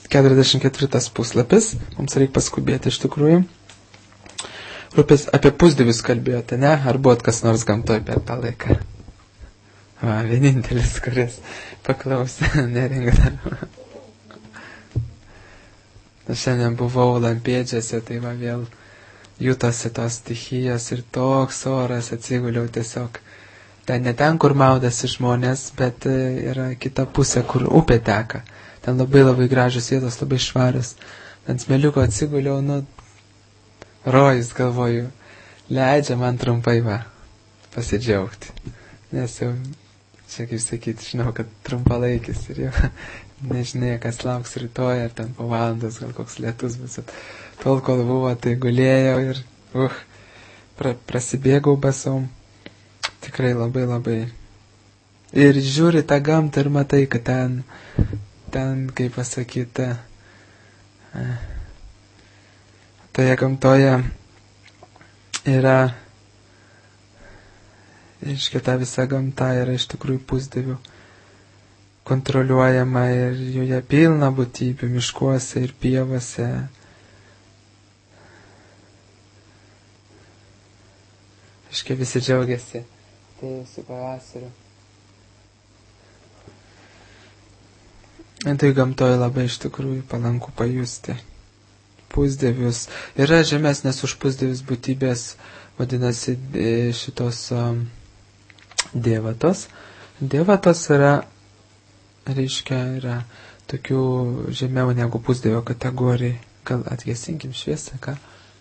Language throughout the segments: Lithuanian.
44 puslapis, mums reikia paskubėti iš tikrųjų. Rūpės apie pusdievius kalbėjote, ne? Ar buvot kas nors gamtoj per tą laiką? Va, vienintelis, kuris paklausė, neringa dar. Šiandien buvau Lampėdžiuose, tai va vėl jutosi tos stichijos ir toks oras, atsiguliau tiesiog. Ten ne ten, kur maudasi žmonės, bet yra kita pusė, kur upė teka. Ten labai labai gražios vietos, labai švarios. Ant smėliuko atsiguliau, rojus, galvoju, leidžia man trumpai va pasidžiaugti. Nes jau, čia kaip sakyti, žinau, kad trumpalaikis ir jau nežinai, kas lauks rytoj, ar ten po valandos gal koks lietus bus. Tol, kol buvo, tai gulėjau ir prasibėgau basom. Tikrai labai labai. Ir žiūri tą gamtą ir matai, kad ten kaip pasakyti, toje gamtoje yra, reiškia, ta visa gamta yra iš tikrųjų pusdievių kontroliuojama ir joje pilna būtybių miškuose ir pievose. Reiškia, visi džiaugiasi atėjusiu pavasariu. Tai gamtoje labai iš tikrųjų palanku pajusti pusdievius. Yra žemesnės už pusdievius būtybės, vadinasi šitos dievatos. Dievatos yra, reiškia, yra tokių žemiau negu pusdievio kategorijai. Gal atgesinkim šviesą, ką?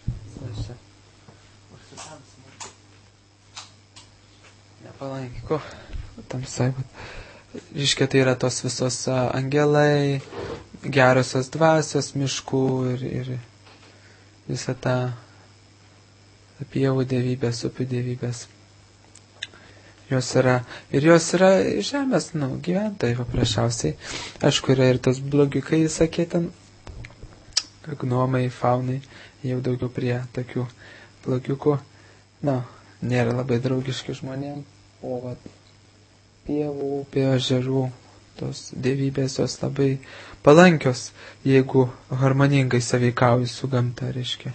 Nepalankiai, ko? Tamsai, reiškia, tai yra tos visos angelai, gerosios dvasios miškų ir visą tą pievų dievybės, upių dievybės. Jos yra žemės, gyventojai paprasčiausiai. Aišku, yra ir tas blogiukai, sakė ten, gnomai, faunai, jau daugiau prie tokių blogiukų, nėra labai draugiški žmonėm, o pievų, upė, ežerų, tos dievybės jos labai palankios, jeigu harmoningai sąveikauji su gamta, reiškia.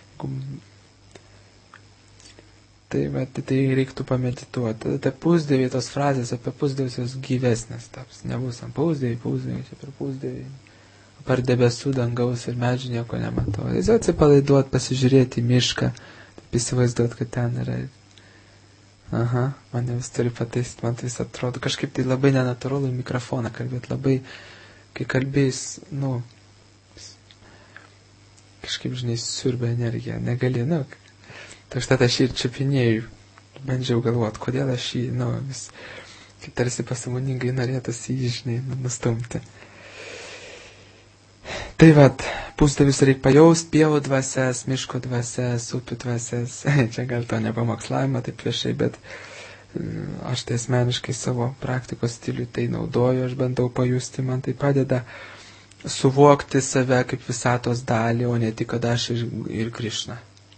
Tai reiktų pamedituoti. Tai pusdieviai, tos frazės apie pusdievius jos gyvesnės taps. Nebus ant pusdieviai, čia per pusdieviai. Par debesų, dangaus ir medžių nieko nematau. Jis atsipalaiduot, pasižiūrėti į mišką, taip įsivaizduot, kad ten yra. Mane vis turi pataisyt, man tai vis atrodo. Kažkaip tai labai nenatūralu į mikrofoną kalbėti, labai, kai kalbėjus, kažkaip, žinai, siurbia energiją, negali, Tai štai aš jį ir čiupinėjau, bandžiau galvoti, kodėl aš jį, vis, kaip tarsi pasąmoningai norėtųsi jį, žinai, nustumti. Tai pusdievius reikia pajausti, pievų dvasias, miško dvasias, upių dvasias. Čia gal to nepamakslavimą taip viešai, bet aš tai asmeniškai savo praktikos stiliui tai naudoju, aš bandau pajusti, man tai padeda suvokti save kaip visatos dalį, o ne tik, kad aš ir Krišna.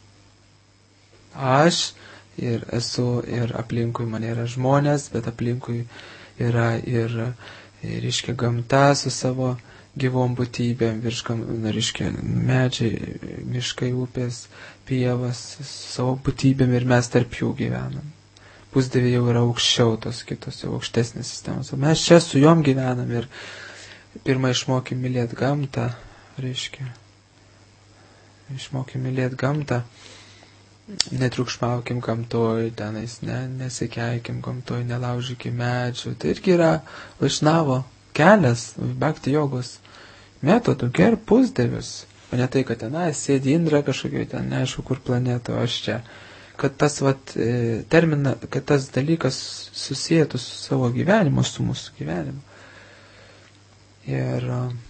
Aš ir esu, ir aplinkui mane yra žmonės, bet aplinkui yra ir reiškia, gamta su savo gyvom būtybėm, reiškia, medžiai, miškai, upės, pievas, su savo būtybėm ir mes tarp jų gyvenam. Pusdieviai jau yra aukščiau, tos kitos jau aukštesnės sistemos. O mes čia su jom gyvenam ir pirmą išmokim mylėti gamtą, reiškia, išmokim mylėti gamtą. Netriukšmaukim gamtoj, tenais nesikeikim gamtoj, nelaužykim medžių. Tai irgi yra Vaišnavo kelias, bhakti jogos metodų, gerb pusdievius. O ne tai, kad sėdi Indra kažkokio, ten neaišku kur planeto, aš čia. Kad tas kad tas dalykas susijėtų su savo gyvenimu, su mūsų gyvenimu. Ir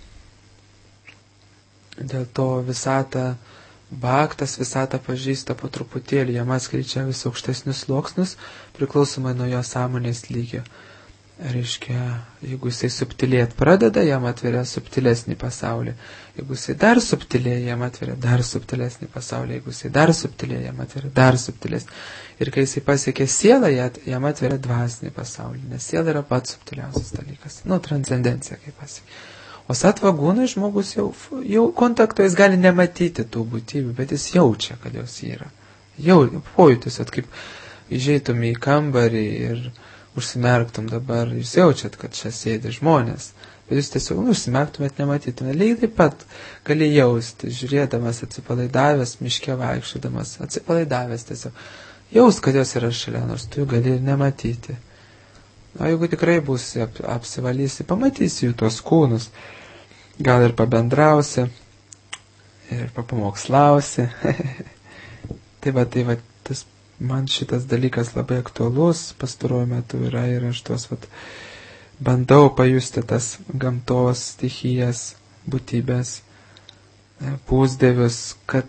dėl to Bhaktas visatą pažįsta po truputėlį, jam atskleidžia vis aukštesnius sluoksnius, priklausomai nuo jo sąmonės lygio. Reiškia, jeigu jisai subtilėt pradeda, jam atveria subtilesnį pasaulį. Jeigu jisai dar subtilėja, jam atveria dar subtilesnį pasaulį. Jeigu jisai dar subtilėja, jam atveria dar subtilesnį. Ir kai jisai pasiekia sielą, jam atveria dvasinį pasaulį, nes siela yra pats subtiliausias dalykas. Transcendencija, kaip pasiekia. O satvagūnai žmogus jau kontakto, jis gali nematyti tų būtybių, bet jis jaučia, kad jos yra. Jau pojūtis, kaip įžeitum į kambarį ir užsimerktum dabar, jūs jaučiat, kad čia sėdi žmonės, bet jūs tiesiog užsimerktumėt, nematytumėt. Lygiai taip pat gali jausti, žiūrėdamas, atsipalaidavęs, miške vaikščiodamas, atsipalaidavęs tiesiog. Jaust, kad jos yra šalia, nors tu jų gali ir nematyti. O jeigu tikrai būsi apsivalysi, pamatysi jų tuos kūnus, gal ir pabendrausi, ir papamokslausi. tai va, man šitas dalykas labai aktualus pastaruoju metu yra ir aš tuos bandau pajusti tas gamtos stichijas, būtybės, pusdievius, kad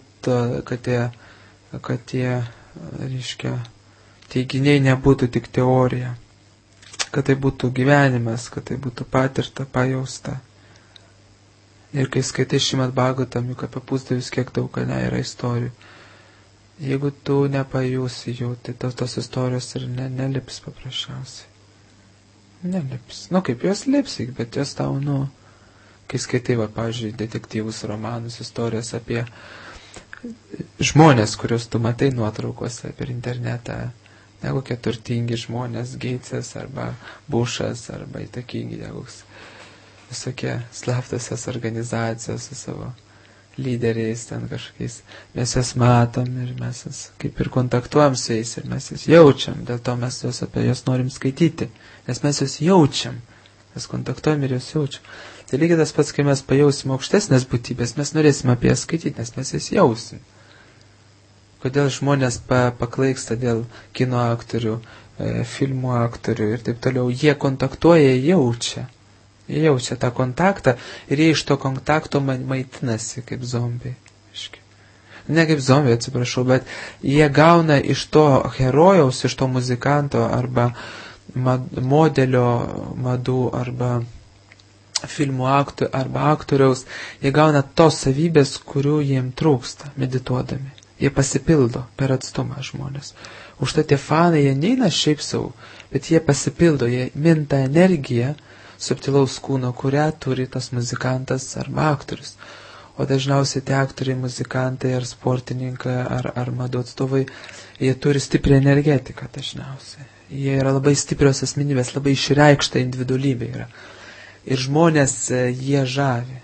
tie, reiškia, teiginiai nebūtų tik teorija, kad tai būtų gyvenimas, kad tai būtų patirta, pajausta. Ir kai skaitai Šrimad Bhagavatam, juk apie pusdievius kiek daug yra istorijų. Jeigu tu nepajusi jų, tai tos istorijos ir nelips paprasčiausiai. Nelips. Kaip jos lips, bet jos tau, kai skaitai, pavyzdžiui, detektyvus, romanus, istorijas apie žmonės, kuriuos tu matai nuotraukose per internetą, nekokie turtingi žmonės, Geitsas arba Bušas arba įtakingi, visokie slaptosios organizacijos su savo lyderiais ten kažkokiais. Mes jas matom ir mes jas kaip ir kontaktuojam su jais ir mes jas jaučiam. Dėl to mes apie jas norim skaityti. Nes mes jas jaučiam. Mes kontaktuojam ir jas jaučiam. Tai lygiai tas pats, kai mes pajausim aukštesnės būtybės, mes norėsim apie jas skaityti, nes mes jas jausim. Kodėl žmonės paklaiksta dėl kino aktorių, filmų aktorių ir taip toliau. Jie kontaktuoja, jaučia. Jie jaučia tą kontaktą ir jie iš to kontakto maitinasi kaip zombiai. Ne kaip zombiai, atsiprašau, bet jie gauna iš to herojaus, iš to muzikanto arba modelio madų arba filmų arba aktoriaus, jie gauna tos savybės, kurių jiem trūksta medituodami. Jie pasipildo per atstumą žmonės. Užtat tie fanai, jie neina šiaip savo, bet jie pasipildo, jie minta energiją subtilaus kūno, kurią turi tas muzikantas arba aktorius. O dažniausiai tie aktoriai, muzikantai ar sportininkai ar madų atstovai, jie turi stiprią energetiką dažniausiai. Jie yra labai stiprios asmenybės, labai išreikšta individualybė yra. Ir žmonės jie žavi.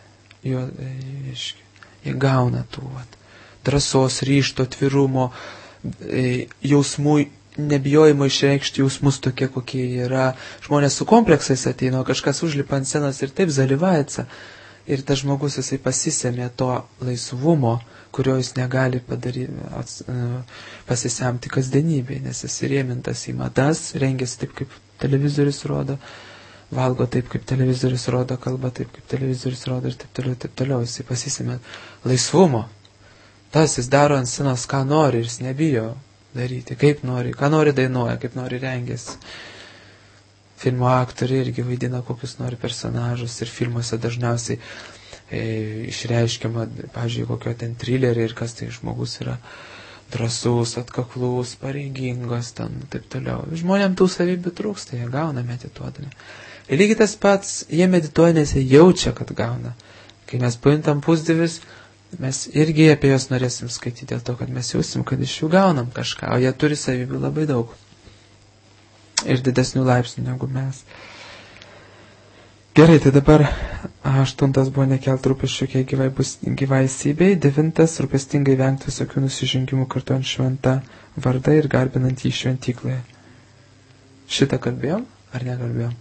Jie gauna tų drąsos, ryžto, atvirumo, jausmų, nebijojimo išreikšti jausmus tokie, kokie yra. Žmonės su kompleksais ateina, kažkas užlipa ant scenos ir taip zalyvaitsa. Ir tas žmogus jisai pasisėmė to laisvumo, kurio jis negali pasisemti kasdienybėje, nes jis įrėmintas į madas, rengiasi taip, kaip televizorius rodo, valgo taip, kaip televizorius rodo, kalba taip, kaip televizorius rodo ir taip toliau. Jisai pasisėmė laisvumo. Tas jis daro ant scenos, ką nori ir jis nebijo daryti, kaip nori, ką nori dainuoja, kaip nori rengiasi. Filmo aktoriai irgi vaidina kokius nori personažus ir filmuose dažniausiai išreiškiama, pavyzdžiui, kokio ten trileriai ir kas tai žmogus yra drąsus, atkaklus, pareigingas, ten taip toliau. Žmonėms tų savybių trūksta, jie gauna medituodami. Ir lygiai tas pats, jie medituoja, nes jie jaučia, kad gauna. Kai mes pajuntam pusdievius, mes irgi apie juos norėsim skaityti dėl to, kad mes jausim, kad iš jų gaunam kažką, o jie turi savybių labai daug. Ir didesnių laipsnių negu mes. Gerai, tai dabar 8 buvo nekelt rūpesčių gyvai esybei, 9 rūpestingai vengti visokių nusižengimų kartuojant šventą vardą ir garbinant jį šventykloje. Šitą kalbėjom ar nekalbėjom?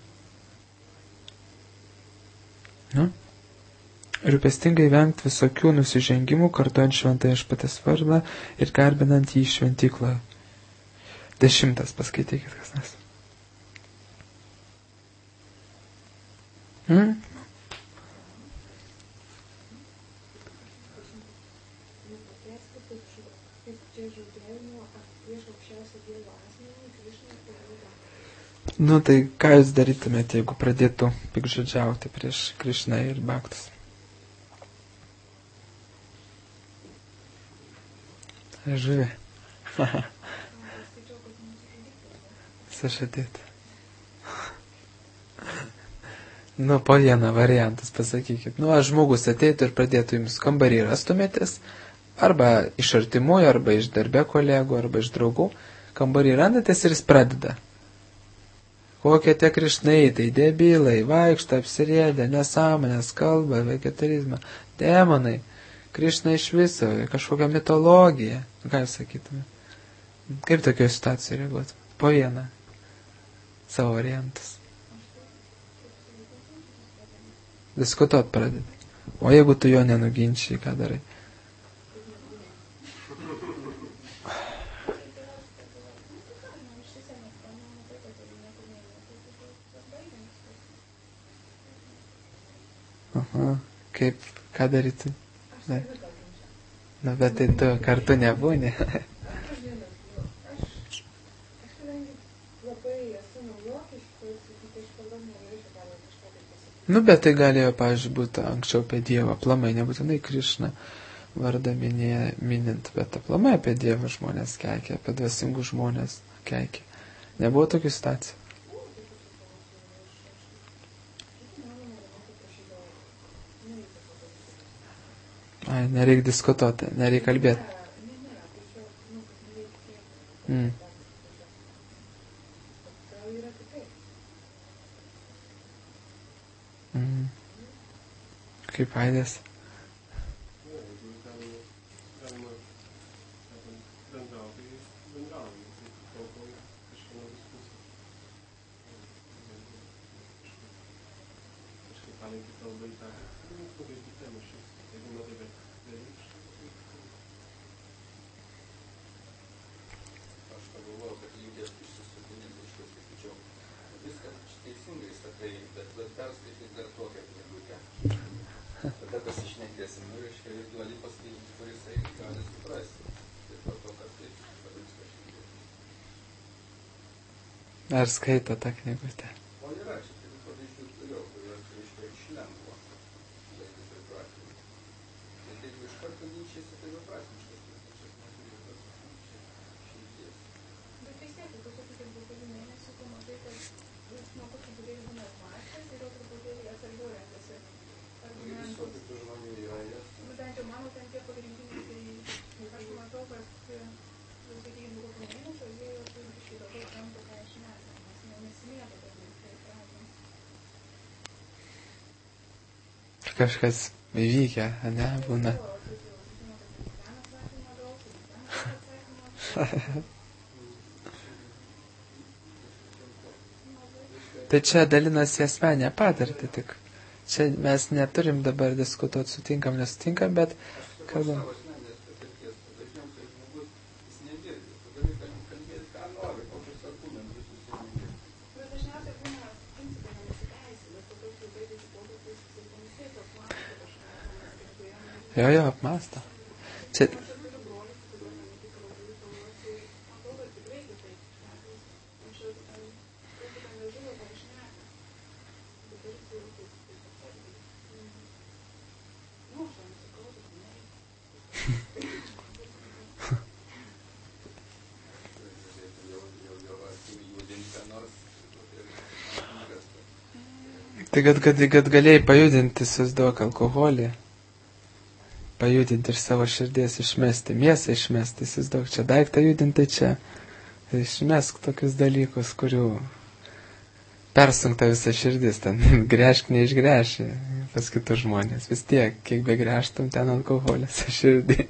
Rūpestingai vengti visokių nusižengimų kartuojant šventą viešpaties vardą ir garbinant jį šventykloje. 10 paskaitykit, kas nes. Tai ką jūs darytumėte, jeigu pradėtų pikžodžiauti prieš Krišną ir Bhaktus? Žuvė. Sažadėti. Nu, po vieną variantus pasakykit. Nu, aš žmogus ateitų ir pradėtų jums kambarį rastumėtės, arba iš artimųjų, arba iš darbė kolegų, arba iš draugų. Kambarį randatės ir jis pradeda. Kokie tie krišnai, tai debilai, vaikšto, apsirėdę, nesąmonės, kalba, vegetarizmą, demonai, krišnai iš viso, kažkokia mitologija. Ką jūs sakytume? Kaip tokioje situacijoje reaguotų? Po vieną savo variantus. Diskutuot pradedi. O jeigu tu jo nenuginčiai, ką darai? Aha, kaip, ką daryti? Ne. Na, bet tai tu kartu nebūni. Nu, bet tai galėjo, pavyzdžiui, būti anksčiau apie Dievą, aplamai, nebūtinai Krišną vardą minint, bet aplamai apie Dievą žmonės keikė, apie dvasingų žmonės keikė. Nebuvo tokių situacijų? Ai, nereik diskutuoti, nereik kalbėti. Kaip Aidės? Ar skaito tą knygutę? Kažkas įvykę, ne, būna. Tai čia dalinasi asmenė patirtį tik. Čia mes neturim dabar diskutuoti, sutinkam, nesutinkam, bet kalbam. Jo, apmąsto. Čia... Tai kad galėjai pajudinti, susiduok alkoholį. Pajudinti iš savo širdies, išmesti, mėsą išmesti, įsivaizduok, čia daiktą judinti čia, išmesk tokius dalykus, kurių persunkta visa širdis, ten gręžk, neišgręši pas kitus žmonės, vis tiek, kiek be gręžtum, ten alkoholis širdį.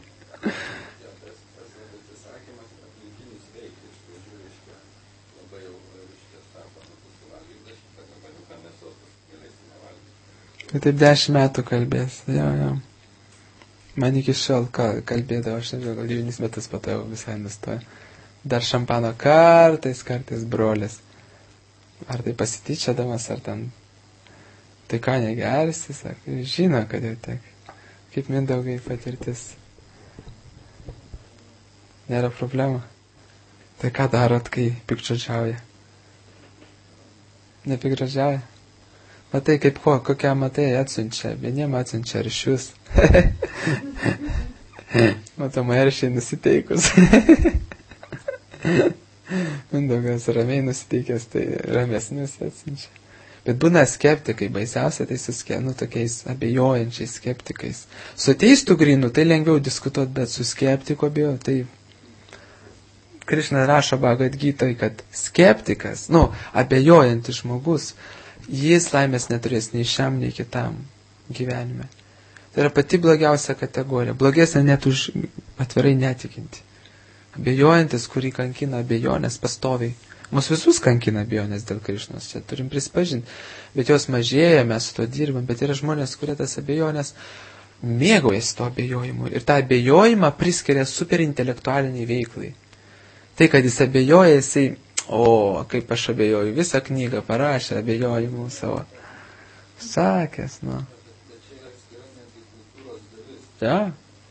Ir taip 10 metų kalbės, jo. Man iki šiol kalbėdavo, aš nežinau, gal 9 metus po to jau visai nustoja. Dar šampano kartais brolis. Ar tai pasityčiadamas, ar ten... Tai ką negersi, sako, žino, kad jau tiek. Kaip Mindaugai patirtis. Nėra problemų. Tai ką darot, kai pikčiodžiauja? Nepikčiodžiauja? Matai, kaip kokią matai atsiunčia. Vieniem atsiunčia aršius. Matomai aršiai nusiteikus. Mindaugas ramiai nusiteikęs, tai ramesnius atsiunčia. Bet būna skeptikai, baisiausia tai su tokiais abejojančiais skeptikais. Su ateistu grinu tai lengviau diskutuoti, bet su skeptiku abejoti, tai Krišna rašo Bhagavad Gitoj, kad skeptikas, abejojantis žmogus, jis laimės neturės nei šiam, nei kitam gyvenime. Tai yra pati blogiausia kategorija, blogesnė net už atvirai netikinti. Abejojantis, kurį kankina abejonės pastoviai. Mūsų visus kankina abejonės dėl Krišnos, čia turim prisipažinti, bet jos mažėja, mes su to dirbam, bet yra žmonės, kurie tas abejonės mėgaujasi to abejojimu ir tą abejojimą priskiria superintelektualiniai veiklai. Tai, kad jis abejoja, jisai, kaip aš abejoju, visą knygą parašė abejojimų savo. Sakęs, Ja.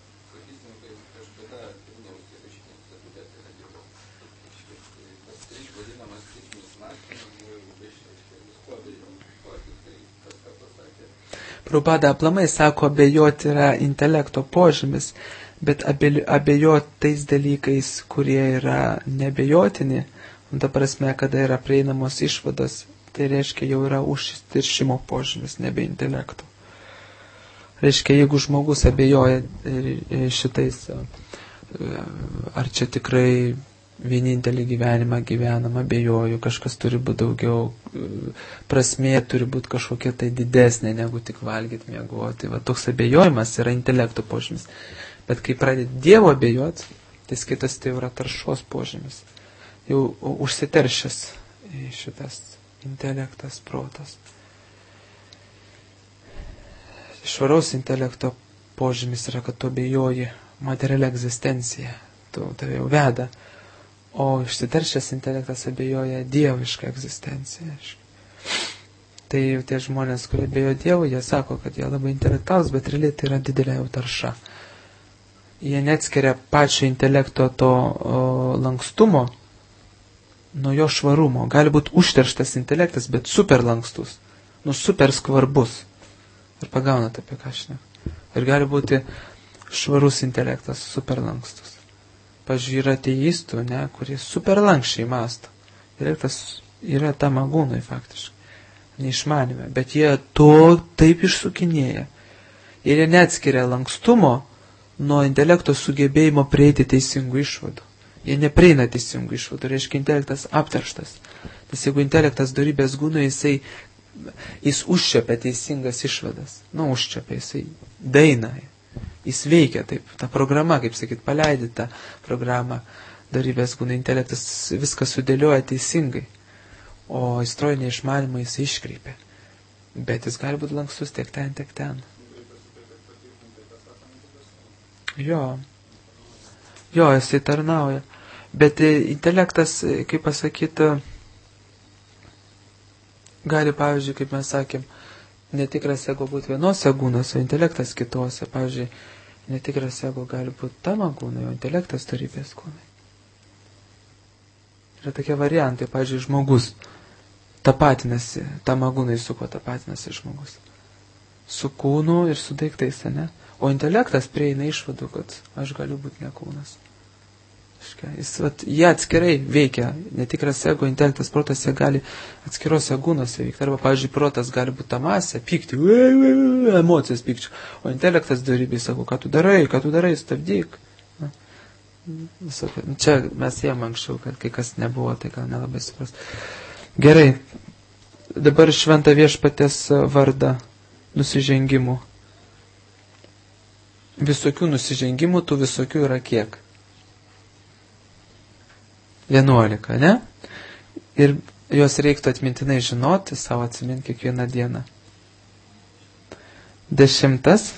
Prabhupada aplamai sako, abejoti yra intelekto požymis, bet abejoti tais dalykais, kurie yra nebejotini, ta prasme, kada yra prieinamos išvados, tai reiškia jau yra užtiršimo požymis, nebe intelekto. Reiškia, jeigu žmogus abejoja šitais, ar čia tikrai vienintelį gyvenimą gyvenam, abejoju, kažkas turi būti daugiau, prasmė turi būti kažkokia tai didesnė, negu tik valgyti, miegoti. Va, toks abejojimas yra intelekto požymis. Bet kai pradedi Dievo abejoti, tai skaitas tai yra taršos požymis. Jau užsiteršęs šitas intelektas, protas. Švaraus intelekto požymis yra, kad tu abejoji materialią egzistenciją. Tu tave jau veda. O išsiteršęs intelektas abejoja dievišką egzistenciją. Tai tie žmonės, kurie abejoja Dievu, jie sako, kad jie labai intelektualūs, bet realiai tai yra didelė jau tarša. Jie neatskiria pačio intelekto to lankstumo nuo jo švarumo. Gali būti užterštas intelektas, bet super lankstus, super skvarbus. Ir pagaunat apie ką šneku. Ir gali būti švarus intelektas, super lankstus. Pavyzdžiui, yra ateistų, kurie super lankščiai mąsto. Intelektas yra tamagūnai faktiškai, neišmanime, bet jie to taip išsukinėja. Ir jie neatskiria lankstumo nuo intelekto sugebėjimo prieiti teisingų išvadų. Jie neprieina teisingų išvadų, reiškia intelektas apterštas. Nes jeigu intelektas dorybės gūno, jis užčiapia teisingas išvadas. Užčiapia, jisai daina. Jis veikia taip, ta programa, kaip sakyt, paleidė tą programą, darybės gūna intelektas viską sudėlioja teisingai, o įstrojinė išmanimą jis iškreipia. Bet jis gali būti lankstus tiek ten, tiek ten. Jo, jisai tarnauja. Bet intelektas, kaip pasakyti, gali, pavyzdžiui, kaip mes sakėm, netikras ego būti vienose gūnose, o intelektas kitose. Pavyzdžiui, netikras ego gali būti tamagūnai, o intelektas darybės gūnai. Yra tokie variantai. Pavyzdžiui, žmogus tapatinasi, tamagūnai su kuo tapatinasi žmogus? Su kūnu ir su daiktais, ne? O intelektas prieina išvadų, kad aš galiu būti ne kūnas. Jie atskirai veikia, netikras ego, intelektas, protas, jie gali atskirose gūnose veikti. Arba, pavyzdžiui, protas gali būti tamasė, pykti, emocijas pykčio. O intelektas darybės sako, ką tu darai, stabdyk. Čia mes jiem anksčiau, kad kai kas nebuvo, tai gal nelabai supras. Gerai, dabar šventą viešpatės vardą nusižengimų. Visokių nusižengimų, tų visokių yra kiek? 11, ne? Ir juos reiktų atmintinai žinoti, savo atsiminti kiekvieną dieną. 10.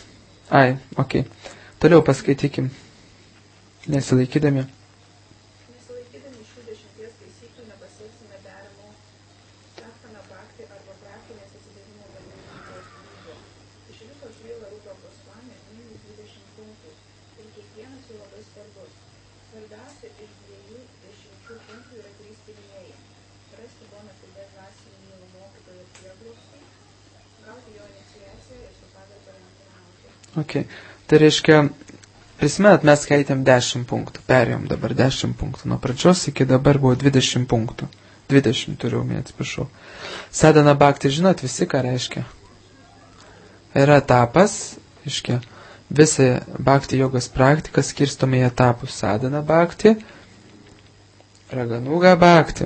Toliau paskaitykim. Nesilaikydami. Nesilaikydami šių 10 taisyklių nepasieksime deramų sakana bhakti arba praktinės atsidavimo galimybės lygio. Iš viso Šrila Rupa Gosvami mini 20 punktų ir kiekvienas jų labai svarbus. Svarbiausia iš 20 punktų yra 3 pirmieji. Rasti Bona Fide dvasinį mokytojo prieglobstį, gauti jo iniciaciją ir su pagarba netarnauti. Tai reiškia, prisimenat, mes skaitėm 10 punktų. Perėjom dabar 10 punktų. Nuo pradžios iki dabar buvo 20 punktų. 20 turiu omeny, atsiprašau. Sadhana bhakti, žinot visi, ką reiškia? Yra etapas, reiškia, visą bhakti jogos praktiką skirstome į etapus. Sadhana bhakti, raganuga bhakti.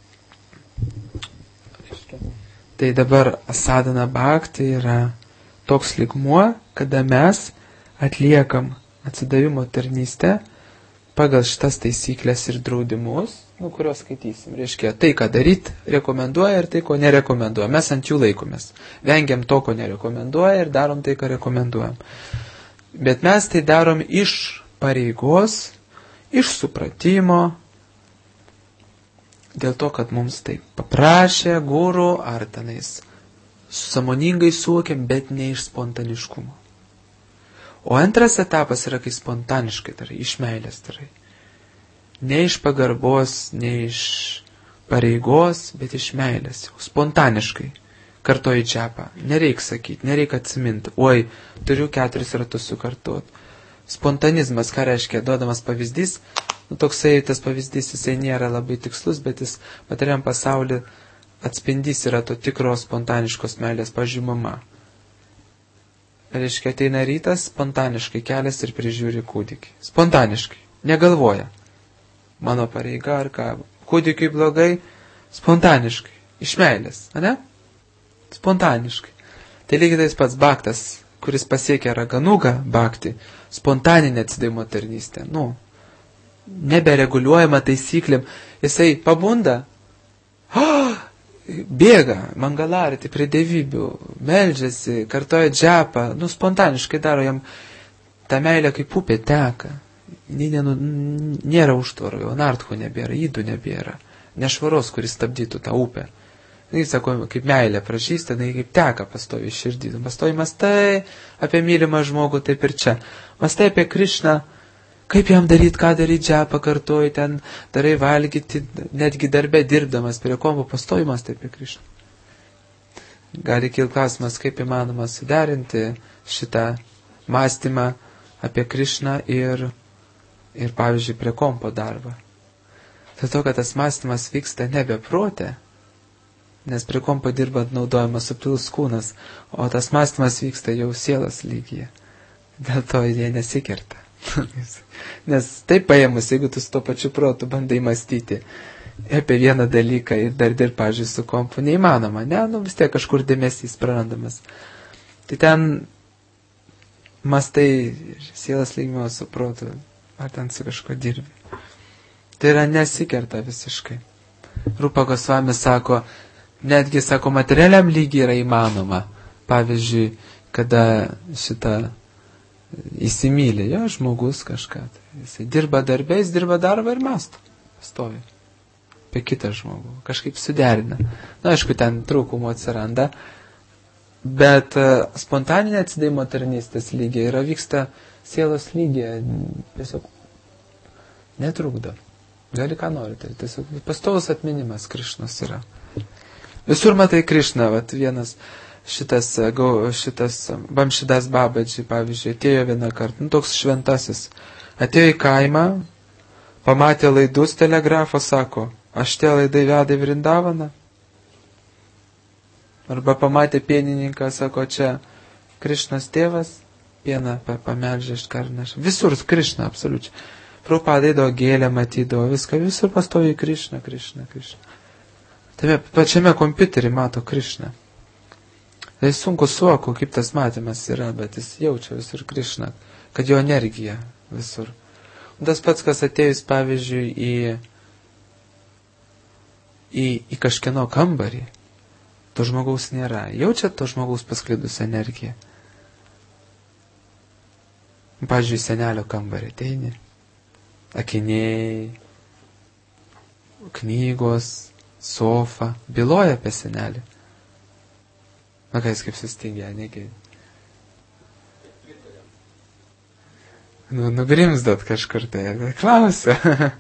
Tai dabar sadhana bhakti yra toks lygmuo, kada mes atliekam atsidavimo tarnystę pagal šitas taisyklės ir draudimus, kuriuos skaitysim. Reiškia, tai, ką daryti, rekomenduoja ir tai, ko nerekomenduoja. Mes ant jų laikomės. Vengiam to, ko nerekomenduoja ir darom tai, ką rekomenduojam. Bet mes tai darom iš pareigos, iš supratimo, dėl to, kad mums tai paprašė guru ar tenais sąmoningai suvokiam, bet ne iš spontaniškumo. O antras etapas yra, kai spontaniškai darai, iš meilės darai. Ne iš pagarbos, ne iš pareigos, bet iš meilės. Spontaniškai. Kartoji džapą. Nereik sakyti, nereik atsiminti. Oi, turiu 4 ratus sukartuoti. Spontanizmas, ką reiškia, duodamas pavyzdys, toksai tas pavyzdys, jisai nėra labai tikslus, bet jis materiam pasaulį atspindys yra to tikros spontaniškos meilės, pavyzdžiui, mama. Reiškia, ateina rytas, spontaniškai kelias ir prižiūri kūdikį. Spontaniškai. Negalvoja. Mano pareiga ar ką. Kūdikiui blogai. Spontaniškai. Iš meilės. Ne? Spontaniškai. Tai lygiai tais pats bhaktas, kuris pasiekia raganugą bhakti, spontaninę atsidavimo tarnystę. Nebereguliuojama taisyklėm. Jisai pabunda. Bėga, mangalarti prie dievybių, meldžiasi, kartoja džapą, spontaniškai daro jam tą meilę kaip upė teka. Nėra užtvaro, jau nartko nebėra, įdų nebėra, nešvaros, kuris stabdytų tą upę. Jis sako, kaip meilė pražįsta, kaip teka pastovi širdį. Pastovi mastai apie mylimą žmogų, taip ir čia. Mastai apie Krišną. Kaip jam daryti, ką daryti, džapą kartuoji, ten darai valgyti, netgi darbę dirbdamas prie kombo pastojimas taip apie Krišną. Gali kilti klausimas, kaip įmanoma suderinti šitą mąstymą apie Krišną ir pavyzdžiui, prie kompo darbą. Dėl to, kad tas mąstymas vyksta nebe protė, nes prie kompo dirbant naudojamas subtilus kūnas, o tas mąstymas vyksta jau sielos lygyje. Dėl to jie nesikerta. Nes taip paėmus, jeigu tu su to pačiu protu bandai mąstyti apie vieną dalyką ir dar dirbi, pavyzdžiui, su kompu, neįmanoma, vis tiek kažkur dėmesys prarandamas. Tai ten mastai sielas lygimo su protu, ar ten su kažko dirbi. Tai yra nesikerta visiškai. Rupa Gosvami sako, netgi sako, materialiam lygiai yra įmanoma. Pavyzdžiui, kada šitą įsimylė, žmogus kažką. Jisai dirba darbę, jis dirba darbą ir mąsto. Stovi. Apie kitą žmogų. Kažkaip suderina. Aišku, ten trūkumų atsiranda. Bet spontaninė atsidavimo tarnystės lygiai yra vyksta sielos lygiai. Tiesiog netrukdo. Gali ką norite. Tiesiog pastovus atminimas Krišnos yra. Visur matai Krišną. Vienas šitas Bamšidas Babadži, pavyzdžiui, atėjo vieną kartą, toks šventasis, atėjo į kaimą, pamatė laidus telegrafo, sako, aš tie laidai veda į Vrindavaną. Arba pamatė pienininką, sako, čia Krišnos tėvas, pieną pamelžė iš karnašą. Visur Krišna, absoliučiai. Prabhupada eidavo gėlę, matydavo viską, visur pastovi Krišna. Tame pačiame kompiuterį mato Krišną. Tai sunku suvoku, kaip tas matymas yra, bet jis jaučia visur Krišną, kad jo energija visur. O tas pats, kas atėjus, pavyzdžiui, į kažkieno kambarį, to žmogaus nėra. Jaučia to žmogaus pasklidusią energiją. Pavyzdžiui, senelio kambarį ateini, akiniai, knygos, sofa, byloja apie senelį. Na, ką jis kaip sustingė, negi. Nugrimzdot kažkur tai, klausia.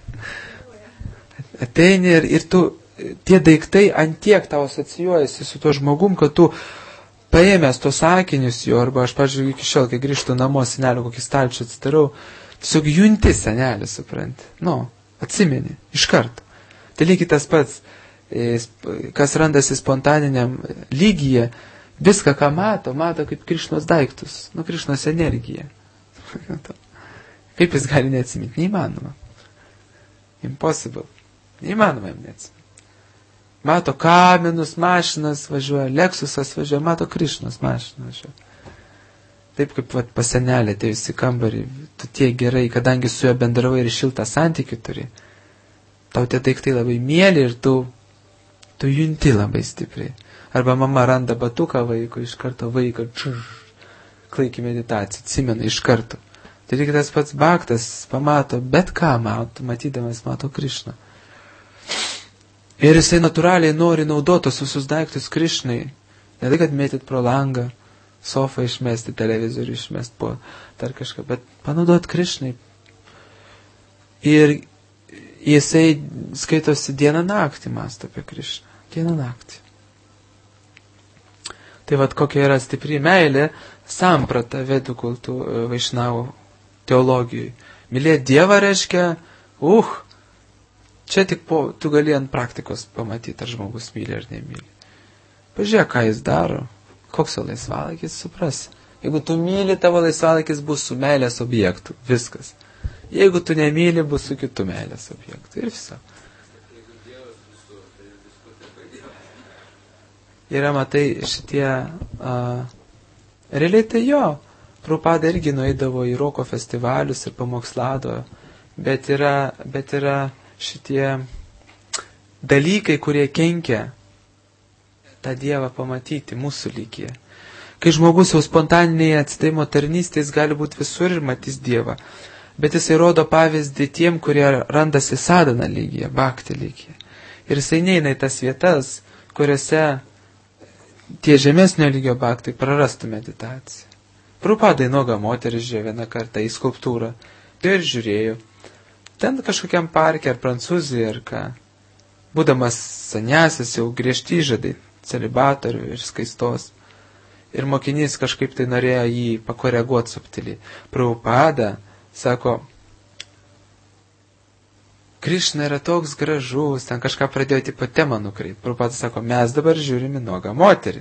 Ateini ir tu, tie daiktai antiek tau asocijuojasi su tuo žmogum, kad tu paėmęs tos sakinius jo, arba aš, pavyzdžiui, iki šiol, kai grįžtu namo, senelio kokį stalčių atsidarau, tiesiog junti senelį, supranti. Atsimeni, iš karto. Tai lygiai tas pats, kas randasi spontaniniam lygyje, viską, ką mato kaip Krišnos daiktus, Krišnos energiją. Kaip jis gali neatsiminti? Neįmanoma. Impossible. Neįmanoma jam neatsiminti. Mato kaminus, mašinas važiuoja, Lexusas važiuoja, mato Krišnos mašiną važiuoja. Taip kaip pas senelę atėjus į kambarį, tu tiek gerai, kadangi su juo bendravai ir šiltą santykį turi, tau tie daiktai labai mėly ir tu junti labai stipriai. Arba mama randa batuką vaiko, iš karto vaiką, klaiki meditaciją, atsimena iš karto. Tai tik tas pats Bhaktas pamato, bet ką matydamas mato Krišną. Ir jisai natūraliai nori naudotos visus daiktus Krišnai. Ne tai, kad mėtyt pro langą, sofą išmesti, televizorių išmesti po dar kažką, bet panaudot Krišnai. Ir jisai skaitosi dieną naktį, mąsto apie Krišną. Dieną naktį. Tai vat kokia yra stipri meilė, samprata vedų kultų vaišnavų teologijai. Mylėti Dievą reiškia, čia tik tu gali ant praktikos pamatyti, ar žmogus myli ar nemyli. Pažiūrėk, ką jis daro, koks jo laisvalaikis, suprasi. Jeigu tu myli, tavo laisvalaikis bus su meilės objektu, viskas. Jeigu tu nemyli, bus su kitu meilės objektu ir viso. Yra, matai, šitie, realiai tai jo, Prabhupada irgi nueidavo į roko festivalius ir pamokslado, bet yra šitie dalykai, kurie kenkia tą Dievą pamatyti mūsų lygyje. Kai žmogus jau spontaninėje atsidavimo tarnystėje, jis gali būti visur ir matys Dievą, bet jisai rodo pavyzdį tiem, kurie randasi sadhana lygyje, bhakti lygyje. Ir jisai neina į tas vietas, kuriuose tie žemesnio lygio bhaktai prarastų meditaciją. Prabhupada nuoga moteris žiūrėjo vieną kartą į skulptūrą ir žiūrėjo. Ten kažkokiam parke ar Prancūzijoje ar ką. Būdamas sanjasis jau griežti žadai, celibatorių ir skaistos. Ir mokinys kažkaip tai norėjo jį pakoreguoti subtiliai. Prabhupada sako, Krišna yra toks gražus, ten kažką pradėjo tipo temą nukreipti. Prabhupada sako, mes dabar žiūrime nuogą moterį.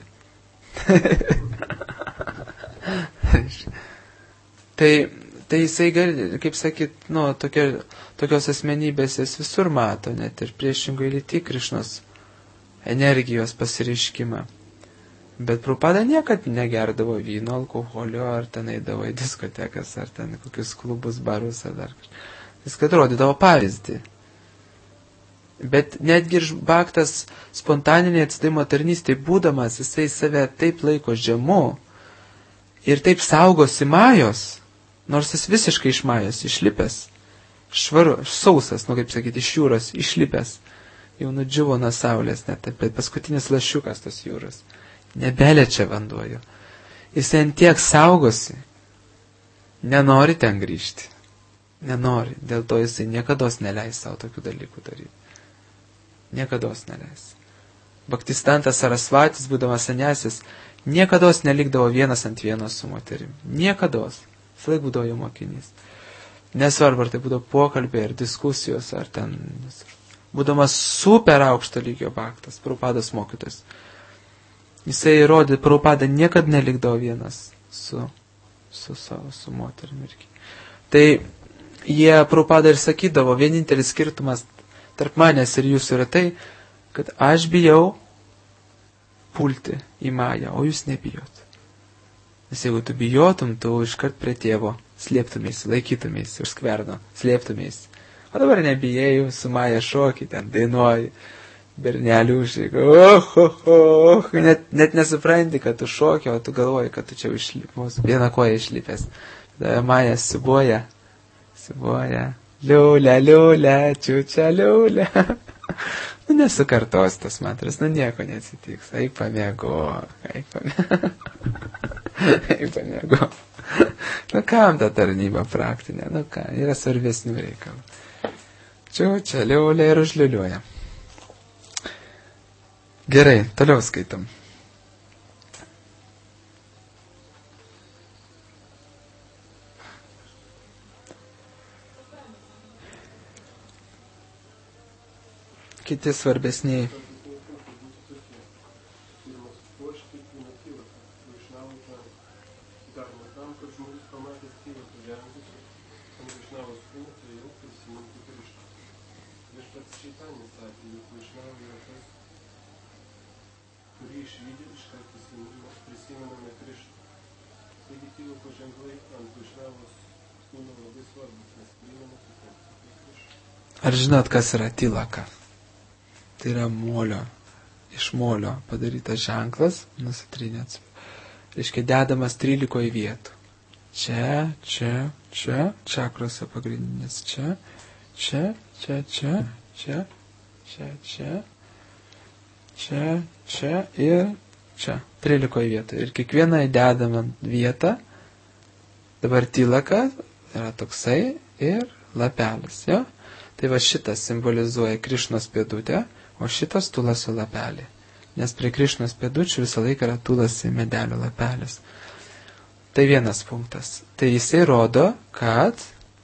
Tai jisai gali, kaip sakyt, tokios asmenybės jis visur mato, net ir priešingai lyti Krišnos energijos pasireiškimą. Bet Prabhupada niekad negerdavo vyno, alkoholio, ar ten eidavo į diskotekas, ar ten kokius klubus, barus, ar dar kažką. Jis kad rodydavo pavyzdį. Bet netgi ir bhaktas spontaninė atsidavimo tarnystėje būdamas, jisai save taip laiko žemu ir taip saugosi majos, nors jis visiškai iš majos išlipęs, sausas, kaip sakyti, iš jūros išlipęs, jau nudžiuvo nuo saulės, net paskutinis lašiukas tos jūros, nebeliečia vanduoju. Jis ten tiek saugosi, nenori ten grįžti. Nenori, dėl to jisai niekados neleis savo tokių dalykų daryti. Niekados neleis. Bhaktistantas Sarasvatis, būdamas sanjasis, niekados nelikdavo vienas ant vienos su moterim. Niekados. Visąlaik būdavo jo mokinys. Nesvarbu, ar tai būdavo pokalbiai, ar diskusijos, ar ten... Būdamas super aukšto lygio bhaktas, Prabhupados mokytojas. Jisai rodė, Prabhupada niekad nelikdavo vienas su moterim irgi. Tai jie Prabhupada ir sakydavo, vienintelis skirtumas tarp manęs ir jūsų yra tai, kad aš bijau pulti į mają, o jūs nebijot. Nes jeigu tu bijotum, tu iškart prie tėvo slėptumės, laikytumės už skverno, slėptumės. O dabar nebijai, su maja šokį, ten dainuoji, bernelių užšyk, net nesupranti, kad tu šoki, o tu galvoji, kad tu čia išlipus, vieną koją išlipęs. Tada maja siubuoja, liūlė, čiučia, liūlė. Nesukartos tas mantras, nieko neatsitiks. Eik pamiego. Kam ta tarnyba praktinė? Yra svarbesnių reikalų. Čiučia, liūlė ir užliuliuoja. Gerai, toliau skaitam. Kiti svarbesniai Šeitanis sakė, juk vaišnava yra tas, kurį išvydę iškart prisimename Krišną. Taigi tilako ženklai ant vaišnavos kūno labai svarbus, nes primena apie Krišną. Ar žinot, kas yra tilaka? Tai yra molio, iš molio padarytas ženklas, nusitrynėts. Reiškia, dedamas 13 vietų. Čia, čakrose pagrindinės, čia ir čia. 13 vietų. Ir kiekvieną įdedamą vietą, dabar tilaka yra toksai ir lapelis, jo? Tai va šitas simbolizuoja Krišnos pėdutę, o šitas tulasi lapelį. Nes prie Krišnos pėdučių visą laiką yra tulasi medelio lapelis. Tai vienas punktas. Tai jisai rodo, kad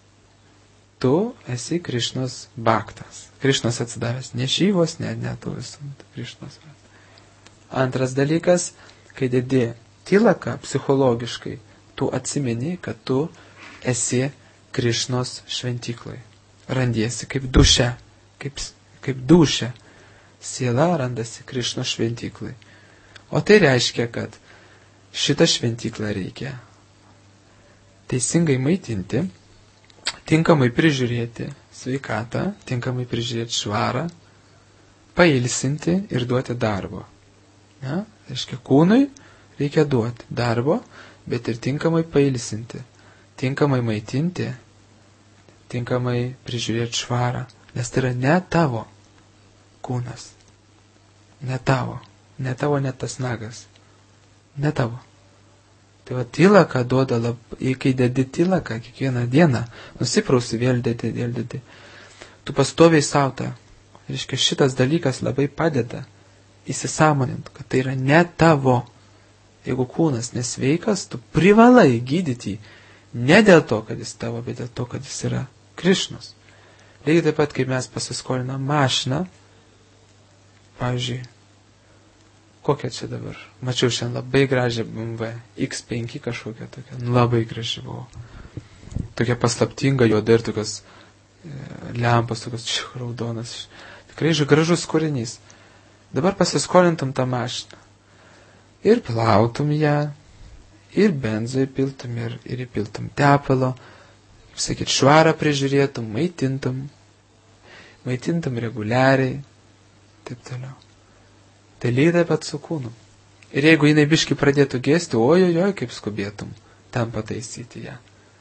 tu esi Krišnos bhaktas. Krišnos atsidavęs. Ne šyvos, ne tų visų. Krišnos. Antras dalykas, kai dedi tilaką psichologiškai, tu atsimeni, kad tu esi Krišnos šventyklai. Randiesi kaip duše. Kaip duše. Siela randasi Krišnos šventyklai. O tai reiškia, kad šitą šventyklą reikia teisingai maitinti, tinkamai prižiūrėti sveikatą, tinkamai prižiūrėti švarą, pailsinti ir duoti darbo. Ja? Reiškia, kūnui reikia duoti darbo, bet ir tinkamai pailsinti, tinkamai maitinti, tinkamai prižiūrėti švarą, nes tai yra ne tavo kūnas. Ne tavo, net tas nagas. Ne tavo. Tai va tilaka duoda kai dedi tilaką kiekvieną dieną, nusiprausi vėl dedi. Tu pastoviai sautą. Reiškia, šitas dalykas labai padeda įsisąmonint, kad tai yra ne tavo. Jeigu kūnas nesveikas, tu privalai gydyti ne dėl to, kad jis tavo, bet dėl to, kad jis yra Krišnos. Lygiai taip pat, kai mes pasiskolinam mašiną, pavyzdžiui, kokia čia dabar? Mačiau šiandien labai gražią BMW X5 kažkokia tokia. Labai graži buvo. Tokia paslaptinga, juoda ir tokios lempos, tokios raudonas. Tikrai gražus kūrinys. Dabar pasiskolintum tą mašiną. Ir plautum ją, ir benzą įpiltum, ir įpiltum tepalo. Kaip sakyt, švarą prižiūrėtum, maitintum reguliariai. Taip toliau. Tai lygiai taip pat su kūnu. Ir jeigu jinai biški pradėtų gėsti, ojojoj, kaip skubėtum ten pataisyti ją.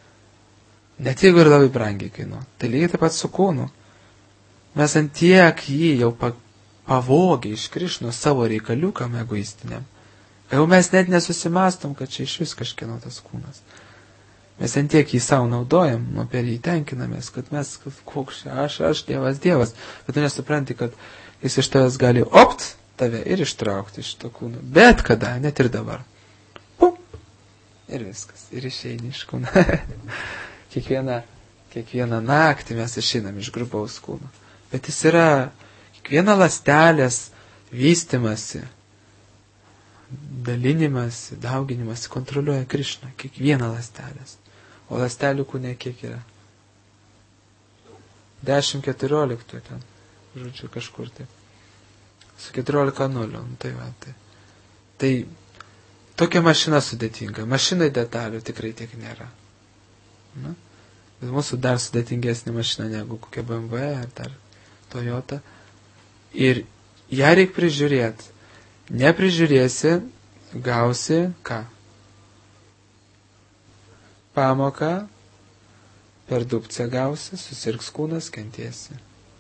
Net jeigu ir labai brangiai kainuoja. Tai lygiai taip pat su kūnu. Mes ant tiek jį jau pavogė iš Krišnos savo reikaliukam egoistiniam. Jau mes net nesusimastom, kad čia iš vis kažkieno tas kūnas. Mes ant tiek jį savo naudojam, nuo per jį tenkinamės, kad mes, koks aš, Dievas. Bet tu nesupranti, kad jis iš tavęs gali tave ir ištraukti iš to kūno. Bet kada, net ir dabar. Pum! Ir viskas. Ir išeini iš kūno. kiekvieną naktį mes išeinam iš grubaus kūno. Bet jis yra kiekviena ląstelės vystimasi, dalinimasi, dauginimasi kontroliuoja Krišna. Kiekviena ląstelės. O ląstelių kūne kiek yra? 10-14 ten. Žodžiu, kažkur taip. Su 14-0. Tai va, tai tokia mašina sudėtinga. Mašinai detalių tikrai tiek nėra. Na? Bet mūsų dar sudėtingesnė mašina negu kokia BMW ar dar Toyota. Ir ją reikia prižiūrėti. Neprižiūrėsi, gausi ką? Pamoką, per dupcę gausi, susirgs kūnas, kentiesi.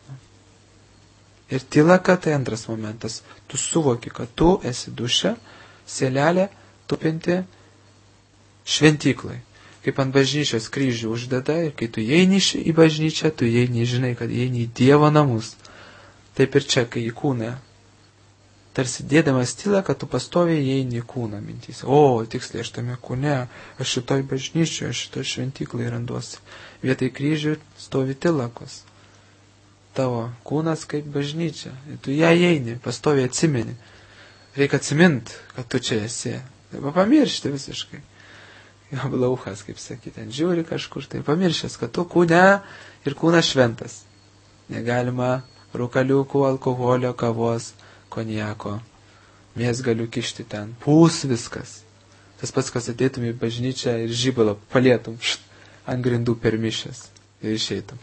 Ir tilaka tai antras momentas. Tu suvoki, kad tu esi duše, sielelė, tupinti šventyklai. Kaip ant bažnyčios kryžių uždeda ir kai tu įeini į bažnyčią, tu įeini, žinai, kad įeini į Dievo namus. Taip ir čia, kai į kūną. Tarsi dėdamas tilaką, tu pastoviai įeini į kūną mintys. O, tiksliai, aš tame kūne, aš šitoj bažnyčioje, aš šitoj šventyklai randuosi. Vietai kryžių stovi tilakos. Tavo kūnas kaip bažnyčia. Tu ją įeini, pastoviai atsimeni. Reikia atsimint, kad tu čia esi. Tai pamiršti visiškai. Jo blauchas, kaip sakyti, ten žiūri kažkur, tai pamiršęs, kad tu kūne ir kūnas šventas. Negalima rūkaliukų, alkoholio, kavos, konjako. Mės galiu kišti ten. Pūs viskas. Tas pats, kas ateitum į bažnyčią ir žibalo palėtum ant grindų per mišęs. Ir išeitum.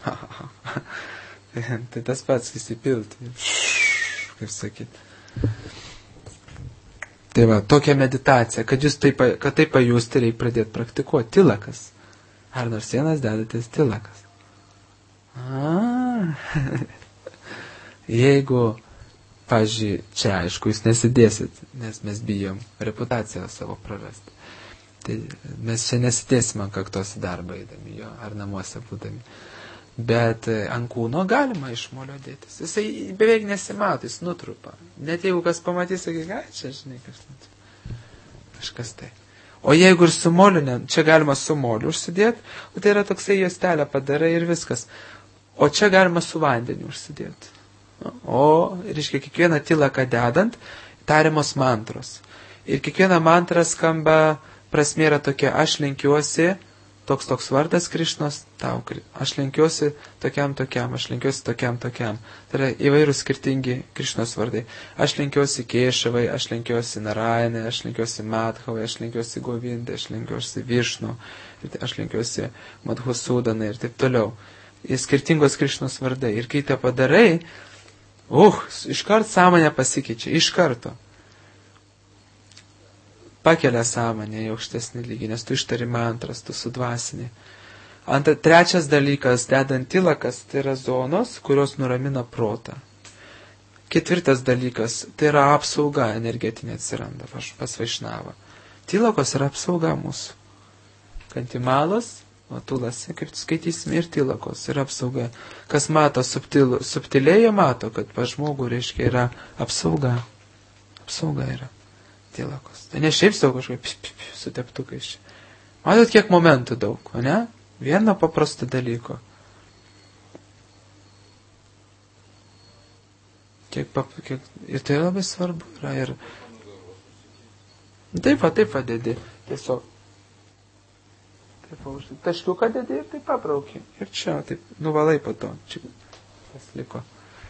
Tai tas pats įsipilti. Kaip sakyt. Tai va, tokia meditacija, kad tai pajusti, reikia pradėti praktikuoti. Tilakas. Ar nors vienas dedatės tilakas. Jeigu, pavyzdžiui, čia aišku, jūs nesidėsit, nes mes bijom reputaciją savo prarasti. Tai mes čia nesidėsim ant kaktos į darbą eidami jo, ar namuose būdami. Bet ant kūno galima iš molio dėtis. Jisai beveik nesimato, jis nutrupa. Net jeigu kas pamatys, sakai, čia, žinai, kažkas tai. O jeigu ir su moliu, čia galima su moliu užsidėti, o tai yra toksai juostelę padarai ir viskas. O čia galima su vandeniu užsidėti. O, reiškia, kiekvieną tilaką dedant, tariamos mantros. Ir kiekviena mantra skamba, prasmė yra tokia, aš lenkiuosi, toks vardas Krišnos, tau, aš lenkiuosi tokiam, aš lenkiuosi tokiam. Tai yra įvairūs skirtingi Krišnos vardai. Aš lenkiuosi Kešavai, aš lenkiuosi Narajanai, aš lenkiuosi Madhavai, aš lenkiuosi Govindai, aš lenkiuosi Višnu, aš lenkiuosi Madhusudanai ir taip toliau. Ir skirtingos Krišnos vardai. Ir kai tai padarai, iškart sąmonė pasikeičia, iš karto. Pakelia sąmonę į aukštesnį lygį, nes tu ištari mantras, tu sudvasinį. Trečias dalykas, dedant tilakas, tai yra zonos, kurios nuramina protą. Ketvirtas dalykas, tai yra apsauga energetinė atsiranda, pas Vaišnavą. Tilakos yra apsauga mūsų. Kantimalas, tulas, kaip skaitysim, ir tilakos yra apsauga. Kas mato subtiliai, mato, kad pas žmogų, reiškia, yra apsauga. Apsauga yra. Tilakos. Tai ne šiaip savo kažkaip su teptukais. Matot, kiek momentų daug, o ne? Vieno paprasto dalyko. Ir tai labai svarbu yra. Ir taip va dedi. Tiesiog. Taškiuką dedi ir taip pabrauki. Ir čia, taip, nuvalai po to. Čia tas liko.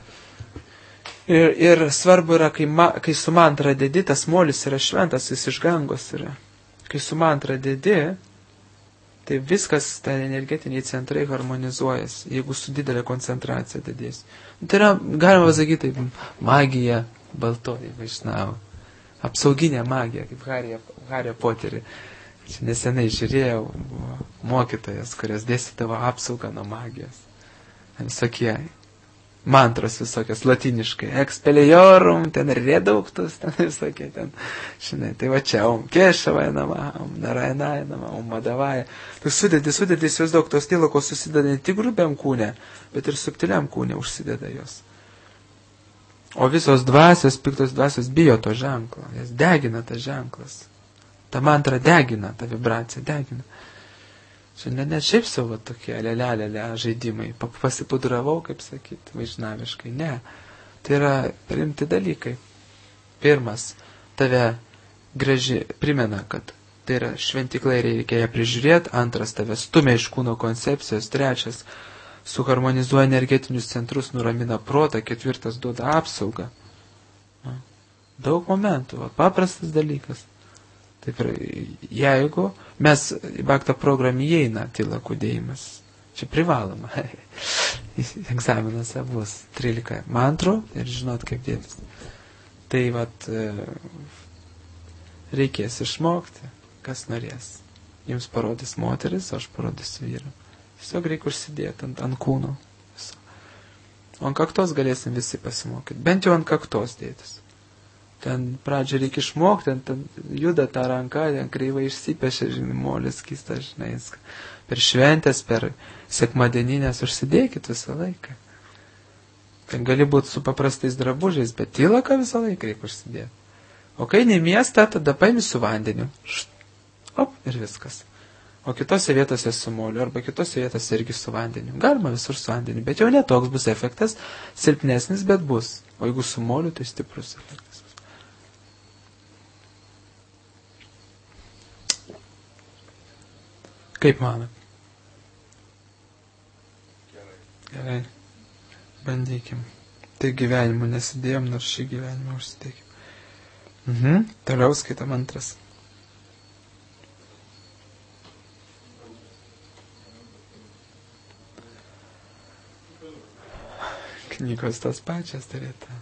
Ir svarbu yra, kai su mantra dedi, tas molis yra šventas, jis iš gangos yra. Kai su mantra dedi, tai viskas, tai energetiniai centrai harmonizuojasi, jeigu su didelė koncentracija dedės. Tai yra, galima pasakyti, magija baltoji Vaišnava. Apsauginė magija, kaip Harry Potterį. Čia nesenai žiūrėjau, buvo mokytojas, kurios dėstydavo apsaugą nuo magijos. Visokie mantros visokios latiniškai, expeliorum, ten redauktus, ten visokie, ten, žinai, tai va čia, Kešavai nama, Narajanai nama, Madhavaja. Tai sudėdi, jūs daug tos tilakos susideda ne tik grubiam kūne, bet ir subtiliam kūne užsideda jos. O visos dvasios, piktos dvasios bijo to ženklo, jas degina tas ženklas. Ta mantra degina, ta vibracija degina. Šiandien net šiaip savo tokie lelelelė žaidimai. Pasipudravau, kaip sakyti, vaišnaviškai. Ne. Tai yra rimti dalykai. Pirmas, tave primena, kad tai yra šventikla ir reikia ją prižiūrėti. Antras, tave stumia iš kūno koncepcijos. Trečias, suharmonizuoja energetinius centrus, nuramina protą. Ketvirtas, duoda apsaugą. Daug momentų. Paprastas dalykas. Taip ir jeigu mes į baktą programą įeina tilakų dėjimas, čia privaloma, egzaminuose bus 13 mantrų ir žinot, kaip dėtis. Tai reikės išmokti, kas norės. Jums parodys moteris, aš parodysiu vyrą. Tiesiog reikia užsidėti ant kūno. O ant kaktos galėsim visi pasimokyti. Bent jau ant kaktos dėtis. Ten pradžią reikia išmokti, ten juda tą ranką, ten kreivai išsipešia, žinai, molis keistas, žinai, per šventės, per sekmadieninės užsidėkit visą laiką. Ten gali būti su paprastais drabužiais, bet tilaką visą laiką reikia užsidėti. O kai ne miestą, tada paimi su vandeniu. Ir viskas. O kitose vietose su moliu, arba kitose vietose irgi su vandeniu. Galima visur su vandeniu, bet jau netoks bus efektas, silpnesnis, bet bus. O jeigu su moliu, tai stiprus efektas. Kaip manot? Gerai. Bandykim. Tai gyvenimu nesidėjom, nors šį gyvenimą užsidėjom. Toliau skaitam antras. Knygos tas pačias turėtų.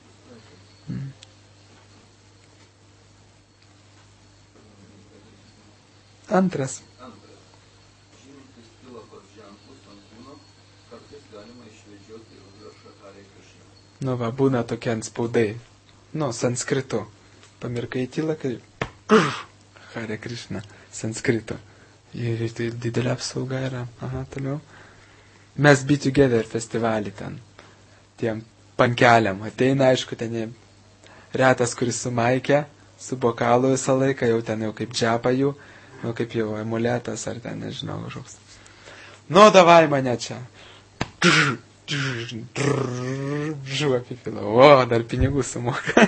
Antras. Žymintis tilakos ženklus ant kūno, kartais galima išvedžioti užrašą Hare Krishna. Nu va, būna tokie anspaudai. Nu, sanskritu. Pamirkai tilakai. Hare Krishna. Sanskritu. Ir tai didelė apsauga yra. Aha, toliau. Mes Be Together festivalį ten. Tiem pankeliam. Ateina, aišku, ten retas, kuris su maike, su bokalu visą laiką, jau ten jau kaip džepa jų, nu kaip jau amuletas ar ten, nežinau, kažkoks. Nu, davai mane čia. Apipila. O, dar pinigų sumoka.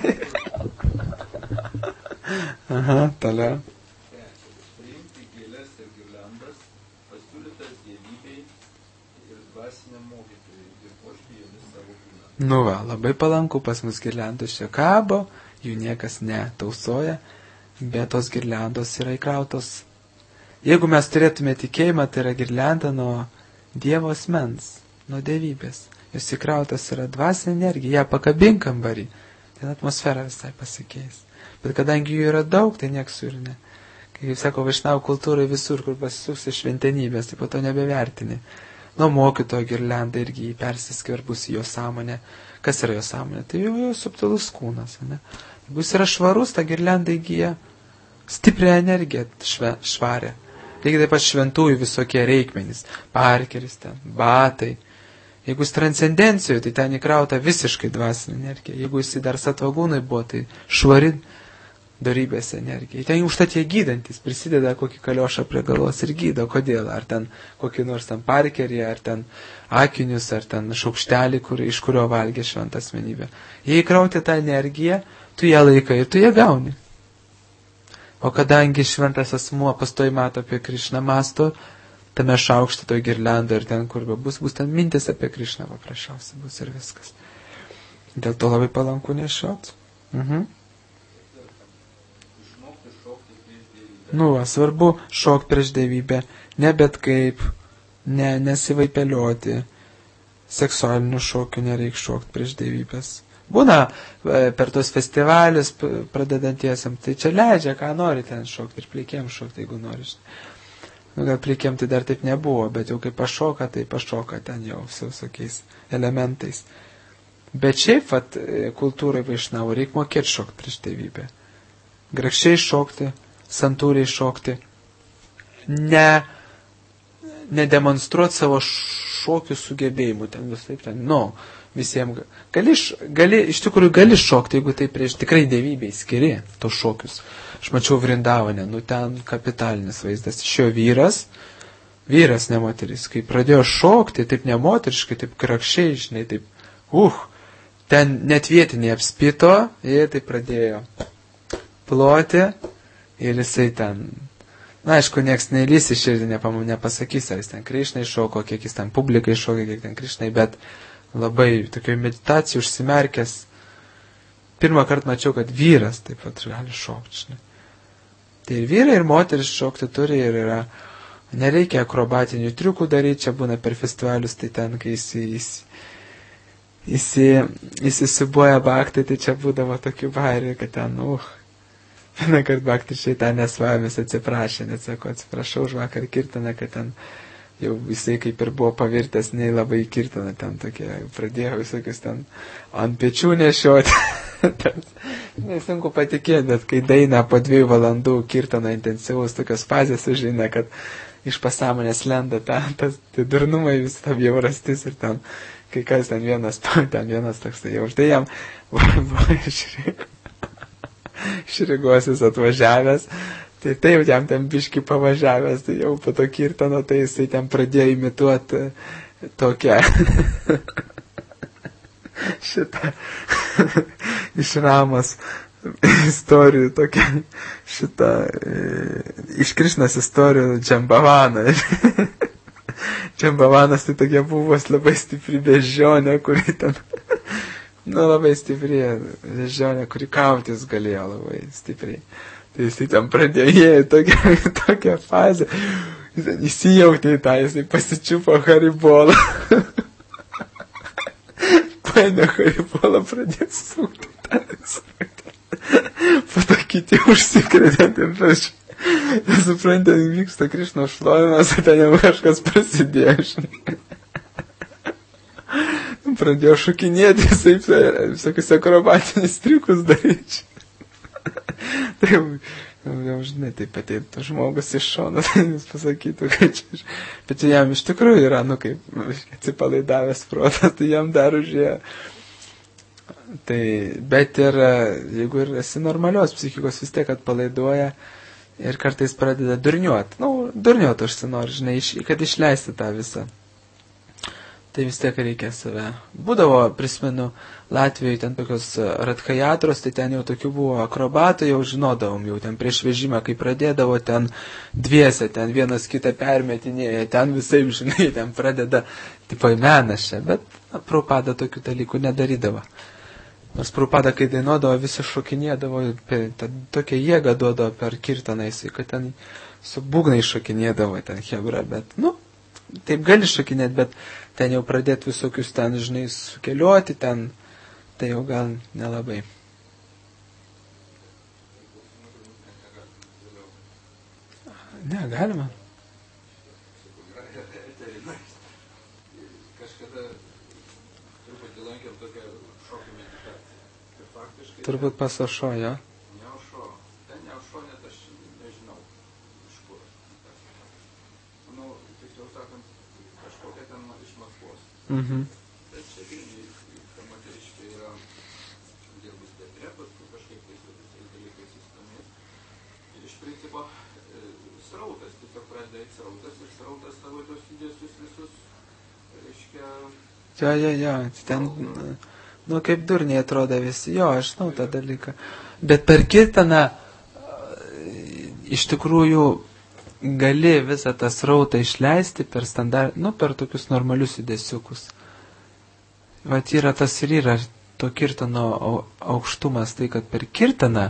Aha, toliau. Priimti gėles ir girliandas, pasiūlytas dievybei ir dvasiniam mokytojui ir puošti jomis savo kūną. Nu va, labai palanku pas mus girliandos čia kabo, jų niekas netausoja, bet tos girliandos yra įkrautos. Jeigu mes turėtume tikėjimą, tai yra girlianda nuo Dievo asmens, nuo dievybės. Jos įkrautas yra dvasinė energija, ją pakabink kambarį, ten atmosfera visai pasikeis. Bet kadangi jų yra daug, tai nieks jų ir ne. Kaip sako, Vaišnavų kultūrai visur, kur pasisuksi šventenybės, tai po to nebevertini. Nuo mokytojo girlianda irgi persiskverbus į jo sąmonę. Kas yra jo sąmonė? Tai jo subtilus kūnas. Ne? Jeigu jis yra švarus, ta girlianda įgyja stiprią energiją švarę. Lygiai taip pat šventųjų visokie reikmenys. Parkeris ten, batai. Jeigu jis transcendencijoje, tai ten įkrauta visiškai dvasinė energija. Jeigu jis dar satvagūnai buvo, tai švari darybės energija. Ten užtat jie gydantis, prisideda kokį kaliošą prie galos ir gydo. Kodėl? Ar ten kokį nors ten parkerį, ar ten akinius, ar ten šaukštelį, iš kurio valgė šventą asmenybę. Jei įkrauti tą energiją, tu ją laikai ir tu ją gauni. O kadangi šventas asmuo pastoji mato apie Krišną masto, tame šaukšte toj girliando ir ten, kur bus ten mintis apie Krišną paprasčiausiai bus ir viskas. Dėl to labai palanku nešiot. Nu, svarbu šokti prieš dievybę, ne bet kaip, nesivaipelioti, seksualinių šokių nereik šokti prieš dievybės. Būna per tos festivalius pradedantiesiam, tai čia leidžia, ką nori ten šokti ir plikėm šokti, jeigu nori. Nu, gal plikėm tai dar taip nebuvo, bet jau kai pašoka, tai pašoka ten jau su visokiais elementais. Bet šiaip, kultūrai Vaišnavų reikia mokėti šokti prieš dievybę. Grakščiai šokti, santūriai šokti, nedemonstruoti savo šokių sugebėjimų, ten visai ten, visiems iš tikrųjų gali šokti, jeigu tai prieš tikrai dievybei skiri tos šokius. Aš mačiau Vrindavane, ten kapitalinis vaizdas. Iš jo vyras ne moteris, kai pradėjo šokti, taip nemoteriškai, taip krakščiai, žinai, taip, ten net vietiniai apspito, jie taip pradėjo ploti ir jisai ten, aišku, nieks neįlys į širdį, nepasakys, ar jis ten Krišnai šoko, kiek jis ten publikai šokė, kiek ten Krišnai, bet labai tokioj meditacijai užsimerkęs. Pirmą kartą mačiau, kad vyras taip pat gali šokti. Tai ir vyrai, ir moteris šokti turi ir yra. Nereikia akrobatinių triukų daryti, čia būna per festivalius, tai ten, kai įsisibuoja baktai, tai čia būdavo tokių bairių, kad ten, vieną kartą baktai šitai nesvajomis atsiprašė, net sako, atsiprašau už vakar kirtaną, kad ten jau jisai kaip ir buvo pavirtęs, nei labai kirtana ten tokie, pradėjo visokius ten ant pečių nešioti. Nesunku patikėti, bet kai daina po 2 valandų kirtana intensyvaus tokios fazės užeina, kad iš pasąmonės lenda tas durnumai, vis ta bjaurastis ir ten, kai kas ten vienas toks, tai jau štai jam šriguosis atvažiavęs. Tai taip, jam ten biški pavažiavęs, tai jau po to kirtano, tai jisai ten pradėjo imituoti tokią šitą iš Ramos istorijų, tokią šitą iš Krišnos istorijų Džambavaną. Džambavanas tai tokia buvo labai stipri bežionė, kuri ten Nu, labai stipriai, žionė, kuri kautis galėjo labai stipriai. Tai jisai ten pradėjo tokią fazę, jis įsijautė į tą, jisai pasičiupo haribolą. Paėmė haribolą, pradėjo sūkti tą. Po to kiti užsikrėtė ir prašė. Suprantate, vyksta Krišno šlovimas, ten jau kažkas prasidėjo, žinai. Pradėjo šokinėti, jisai visokius akrobatinius triukus daryti. Tai jau žinai, taip ateitų žmogus iš šono, tai jis pasakytų, kad čia. Bet jam iš tikrųjų yra, kaip atsipalaidavęs protas, tai jam dar užėjo. Tai, bet ir jeigu ir esi normalios psichikos, vis tiek atpalaiduoja ir kartais pradeda durniuot. Durniuot užsinori, žinai, kad išleisti tą visą. Tai vis tiek reikia save. Būdavo, prisimenu, Latvijoje ten tokios radkajatros, tai ten jau tokių buvo akrobatų, jau žinodavom, jau ten prieš vežimą, kai pradėdavo ten dviese, ten vienas kitą permetinėja, ten visai, žinai, ten pradeda, tipo į menašę, bet Prabhupada tokių dalykų nedarydavo. Nors Prabhupada, kai dainuodavo, visi šokinėdavo, tokią jėgą duodavo per kirtaną, kad ten su būgnai šokinėdavo, ten hebra, bet, taip gali šokinėti, bet ten jau pradėti visokius ten, žinai, sukeliuoti, ten, tai jau gal nelabai. Ne, galima. Turbūt pas Ošo, jo? Ne Ošo. Ten ne Ošo, net aš nežinau, iš kur. Tiksliau sakant, kažkokia ten iš Maskvos. Bet čia irgi, ta moteriškė yra dirbus teatre, paskui kažkaip tai su visais dalykais įstumės. Ir iš principo srautas, tiesiog pradeda eiti srautas ir srautas savo tos judesius visus, reiškia... Jo, ten... kaip durniai atrodo visi, jo, aš žinau tą dalyką. Bet per kirtaną iš tikrųjų gali visą tą srautą išleisti per per tokius normalius judesiukus. Vat yra tas ir yra to kirtano aukštumas, tai kad per kirtaną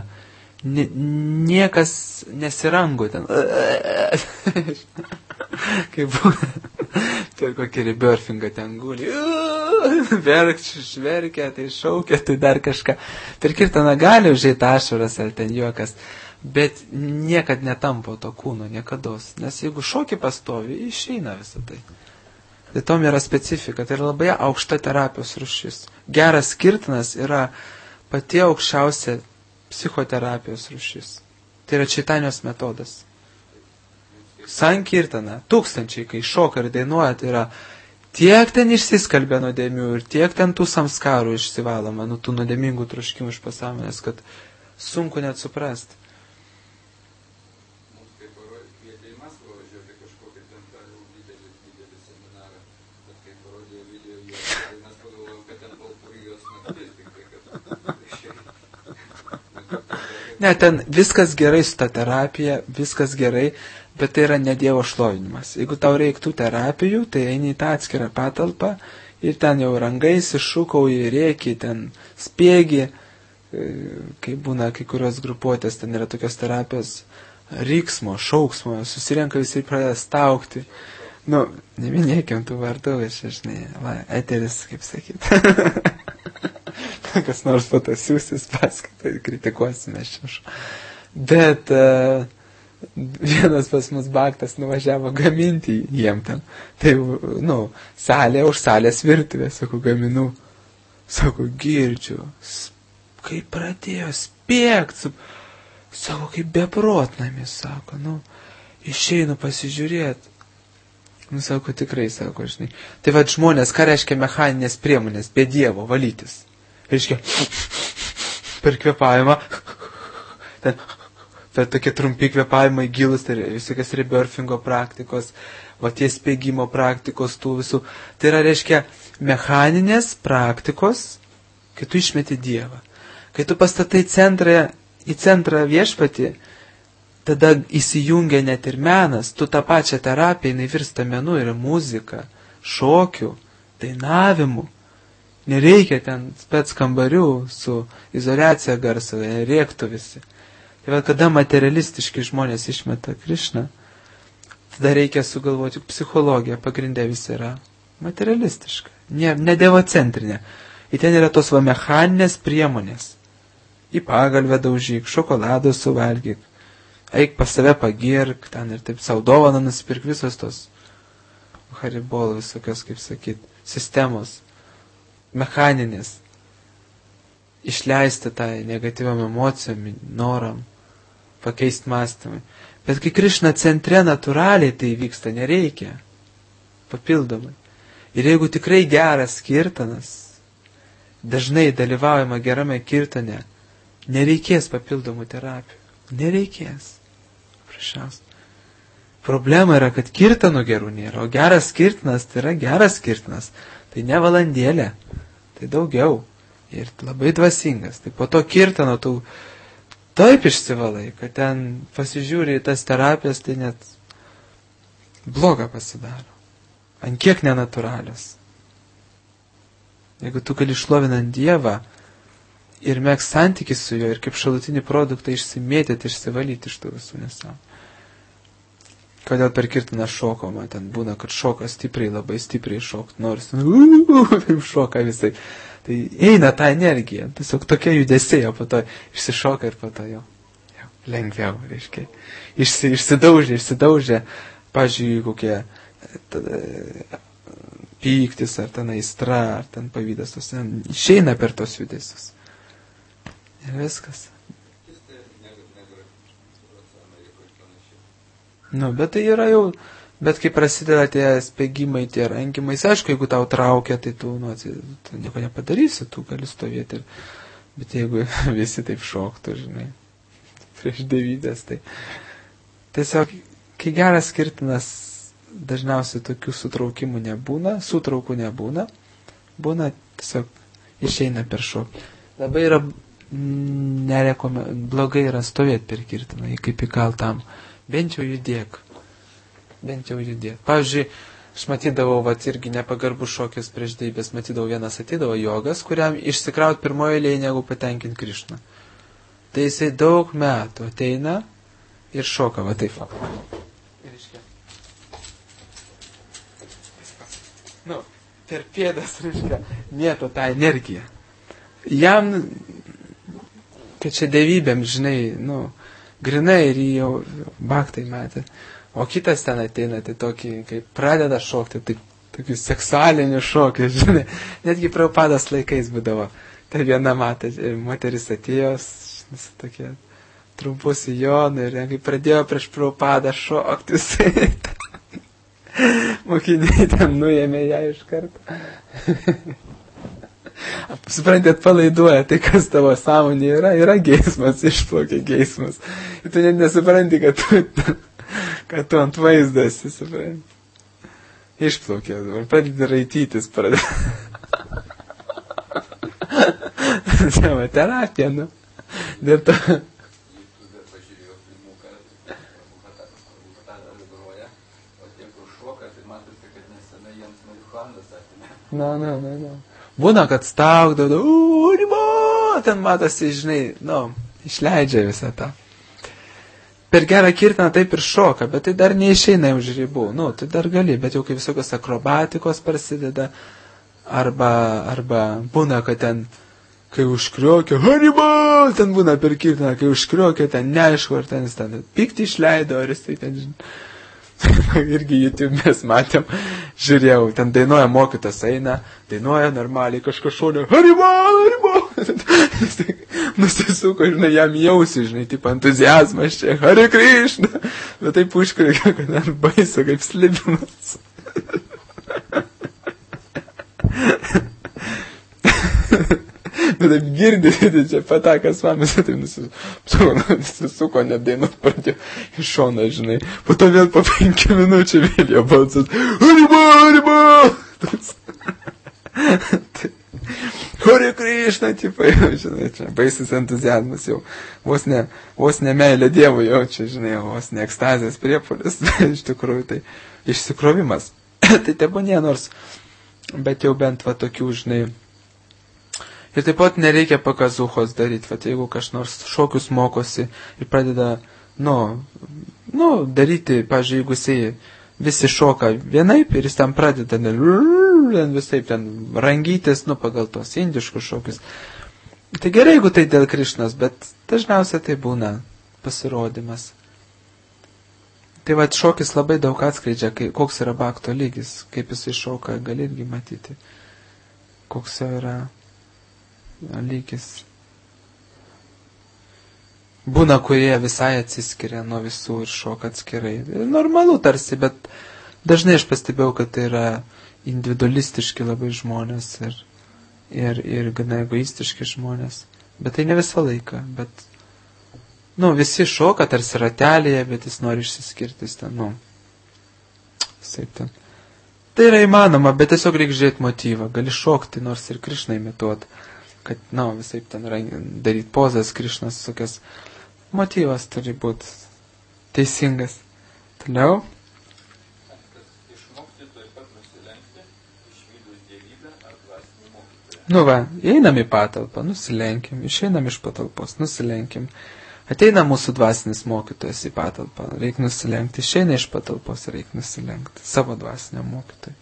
niekas nesirango ten. Kaip būna, per kokį ribörfingą ten guli, verkia, tai šaukia, tai dar kažką. Per kirtaną gali užeiti ašaras ar ten juokas, bet niekad netampo to kūno, niekados. Nes jeigu šoki pastovi, išeina visą tai. Tai tom yra specifika, tai yra labai aukšta terapijos rūšis. Geras kirtanas yra pati aukščiausia psichoterapijos rūšis. Tai yra Čaitanijos metodas. Sankirtana, tūkstančiai, kai šoka ir dainuoja, tai yra tiek ten išsiskalbė nuodėmių ir tiek ten tų samskarų išsivaloma, tų nuodėmingų troškimų iš pasąmonės, kad sunku net suprasti. Mums kaip kvietė į Maskvą važiuoti kažkokį ten didelį seminarą, bet kai parodė video, tai mes pagalvojom, kad ten Balpurijos naktis, tik tai, kad išėjai. Ne, ten viskas gerai su ta terapija, viskas gerai, bet tai yra ne Dievo šlovinimas. Jeigu tau reiktų terapijų, tai eini į tą atskirą patalpą ir ten jau rangaisi, šūkauji, rėki, ten spiegi, kai būna kai kurios grupuotės, ten yra tokios terapijos riksmo, šauksmo, susirenka visi ir pradeda staukti. Neminėkim tų vardų, aš žinai, eteris, kaip sakyti. Kas nors patasiūsis paskatą, kritikuosime šiuš. Bet vienas pas mus baktas nuvažiavo gaminti jiem ten. Tai, salė už salės virtuvė, sakau, gaminu. Sakau, girdžiu. Kaip pradėjo spiegt. Sakau, kaip beprotnamis, sako, išeinu pasižiūrėti. Sako, tikrai, sako, žinai. Tai vad žmonės, ką reiškia mechaninės priemonės, be Dievo valytis. Reiškia, per kvėpavimą, per tokie trumpi kvėpavimai gilus, tai visokias rebirthingo praktikos, tie spėgimo praktikos, tų visų. Tai yra, reiškia, mechaninės praktikos, kai tu išmeti Dievą. Kai tu pastatai į centrą viešpatį, tada įsijungia net ir menas, tu tą pačią terapiją, jinai virsta menu, yra muzika, šokiu, dainavimu. Nereikia ten spec kambarių su izoliacija garso, rėktų visi. Tai va, kada materialistiški žmonės išmeta Krišną, tada reikia sugalvoti, psichologija pagrindė visi yra materialistiška, ne dievocentrinė. Ir ten yra tos va mechaninės priemonės. Į pagalvę daužyk, šokoladą suvalgyk, eik pas save pagirk, ten ir taip savo dovaną nusipirk, visos tos haribol visokios, kaip sakyt, sistemos, mechaninės. Išleisti tą negatyviam emocijom, noram, pakeisti mąstymą. Bet kai Krišna centre natūraliai tai vyksta, nereikia papildomai. Ir jeigu tikrai geras kirtanas, dažnai dalyvaujama gerame kirtane, nereikės papildomų terapijų. Nereikės. Prašiausia. Problema yra, kad kirtanų gerų nėra, o geras kirtanas tai yra geras kirtanas. Tai ne valandėlė, tai daugiau. Ir labai dvasingas. Tai po to kirtano tu taip išsivalai, kad ten pasižiūri į tas terapijas, tai net bloga pasidaro. Ant kiek nenatūralios. Jeigu tu gali šlovinant Dievą ir mėgs santykį su juo ir kaip šalutinį produktą išsimėtyti, išsivalyti iš tų visų nesąmonių. Kodėl per kirtiną šokoma, ten būna, kad šoka stipriai, labai stipriai šokt, nors taip šoka visai. Tai eina ta energija, tiesiog tokie judesiai, o po to išsišoka ir po to jau lengviau, reiškia. Išsidaužė, pavyzdžiui, kokie pyktis, ar ten aistra, ar ten pavydas, išeina per tos judesius. Ir viskas. Nu, bet tai yra jau, bet kai prasideda tie spėgimai, tie rankimai, aišku, jeigu tau traukia, tai tu nieko nepadarysi, tu gali stovėti. Bet jeigu visi taip šoktų, žinai, prieš devybės, tai tiesiog, kai geras kirtinas, dažniausiai tokių sutraukimų nebūna, sutraukų nebūna, būna tiesiog išeina per šokį. Labai yra blogai yra stovėti per kirtiną, kaip įkaltam. Bent jau judėk. Pavyzdžiui, aš matydavau, irgi nepagarbų šokis prieš deivės, matydavau vienas atydavo jogas, kuriam išsikraut pirmoje eilėje negu patenkinti Krišną. Tai jisai daug metų ateina ir šoka, va taip. Nu, per pėdas, reiškia, mėto tą energiją. Jam, kad čia dievybėm, žinai, grinai ir jį jau baktai matė. O kitas ten ateina, tai tokį, kai pradeda šokti, tai tokį seksualinį šokį, žinai. Netgi Prabhupados laikais būdavo. Tai viena moteris atėjo, tokie trumpus sijonai, ir kai pradėjo prieš Prabhupadą šokti, mokiniai ten nuėmė ją iš karto. Suprantat, palaiduoja, tai kas tavo sąmonė yra geismas, išplaukia geismas. Ir tu net nesupranti, kad tu ant vaizdas, supranti. Išplaukia, pradedi raitytis, Čia va, terapija, Dėl to. Būna, kad staugdavo, ten matosi, žinai, išleidžia visą tą. Per gerą kirtiną taip ir šoka, bet tai dar neišeina už ribų. Tai dar gali, bet jau kai visokios akrobatikos prasideda, arba būna, kad ten, kai užkriokia, haribol, ten būna per kirtiną, kai užkriokia, ten neaišku, ar ten jis ten pyktį išleido, ar jis tai ten, žinai. Irgi YouTube mes matėm, žiūrėjau, ten dainuoja mokytas eina, dainuoja normaliai, kažkas šonė, haribol, nusisuko, žinai, jam jausi, žinai, taip entuziazmas čia, Hare Krishna, bet taip užkriokia, kad ten baisu, kaip slibimas. Bet taip girdite, čia patakas mamis, taip nusisuko, net dainuot pradėjo iš šono, žinai. Po to vėl po 5 minučių vėl jo balsas. Haribol! Hare Krishna, tipai, žinai, čia baisus entuziazmas jau. Vos ne meilė Dievui jau čia, žinai, vos ne ekstazės priepuolis. Iš tikrųjų, tai išsikrovimas. Tai tebūnė nors, bet jau bent va tokių, žinai, Ir taip pat nereikia pakazuchos daryti, va, jeigu kas nors šokius mokosi ir pradeda, daryti, pavyzdžiui, jeigu jisai visi šoka vienaip ir jis ten pradeda visaip ten rangytis, pagal tos indiškus šokius. Tai gerai, jeigu tai dėl Krišnos, bet dažniausiai tai būna pasirodymas. Tai va, šokis labai daug atskleidžia, koks yra bakto lygis, kaip jisai šoka, gali irgi matyti, koks yra lygis. Būna, kurie visai atsiskiria nuo visų ir šoka atskirai. Normalu tarsi, bet dažnai aš pastebėjau, kad tai yra individualistiški labai žmonės ir gana egoistiški žmonės. Bet tai ne visą laiką, bet visi šoka tarsi ratelėje, bet jis nori išsiskirti, ten, Tai yra įmanoma, bet tiesiog reikia žiūrėti motyvą. Gali šokti, nors ir Krišną imituoti, kad, visaip ten daryti pozas, Krišnas, tokias. Motyvas turi būti teisingas. Toliau. Išmokti taip pat nusilenkti, išvydus dievybę ar dvasinį mokytoją. Einam į patalpą, nusilenkim, išeinam iš patalpos, nusilenkim. Ateina mūsų dvasinis mokytojas į patalpą, reikia nusilenkti, išeina iš patalpos, reikia nusilenkti savo dvasiniam mokytojui.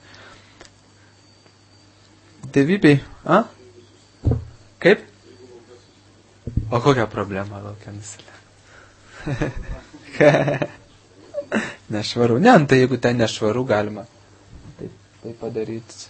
Dievybei, Kaip? O kokia problema laukia nusilenkti? Nešvaru. Tai jeigu ten nešvaru, galima tai padaryti.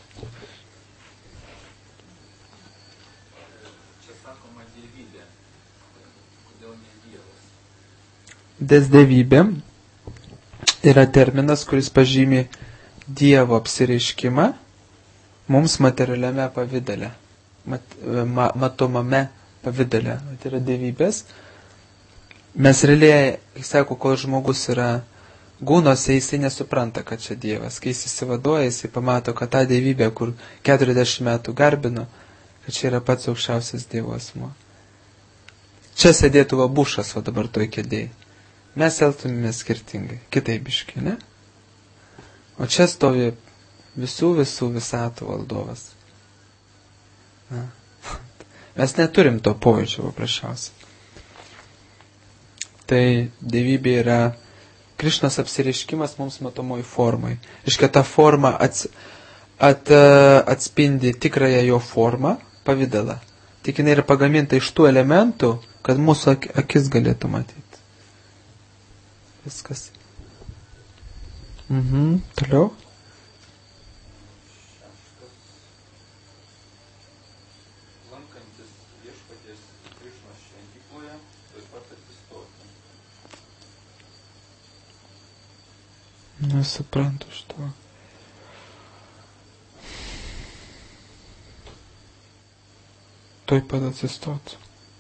Čia sakoma dievybė. Kodėl ne Dievas? Desdievybė yra terminas, kuris pažymi Dievo apsireiškimą mums materialiame pavydale. Matomame pavydale. Tai yra dievybės. Mes realiai, sako, kol žmogus yra gūnose, jisai nesupranta, kad čia Dievas. Kai jis įsivaduoja, jisai pamato, kad ta dievybė, kur 40 metų garbino, kad čia yra pats aukščiausias Dievo asmuo. Čia sėdėtų Bušas, dabar toj kėdėjai. Mes elgtumėme skirtingai, kitaip biškai, ne? O čia stovi visų visatų valdovas. Mes neturim to pojūčio, paprasčiausiai. Tai dievybė yra Krišnos apsireiškimas mums matomoj formai. Iškia, ta forma atspindi tikrąją jo formą, pavydalą. Tik jinai yra pagaminta iš tų elementų, kad mūsų akis galėtų matyti. Viskas. Toliau. Lankantis viešpaties Krišnos šventykloje, taip pat atsistoti. Nesuprantu što. Tuoj pat atsistoti.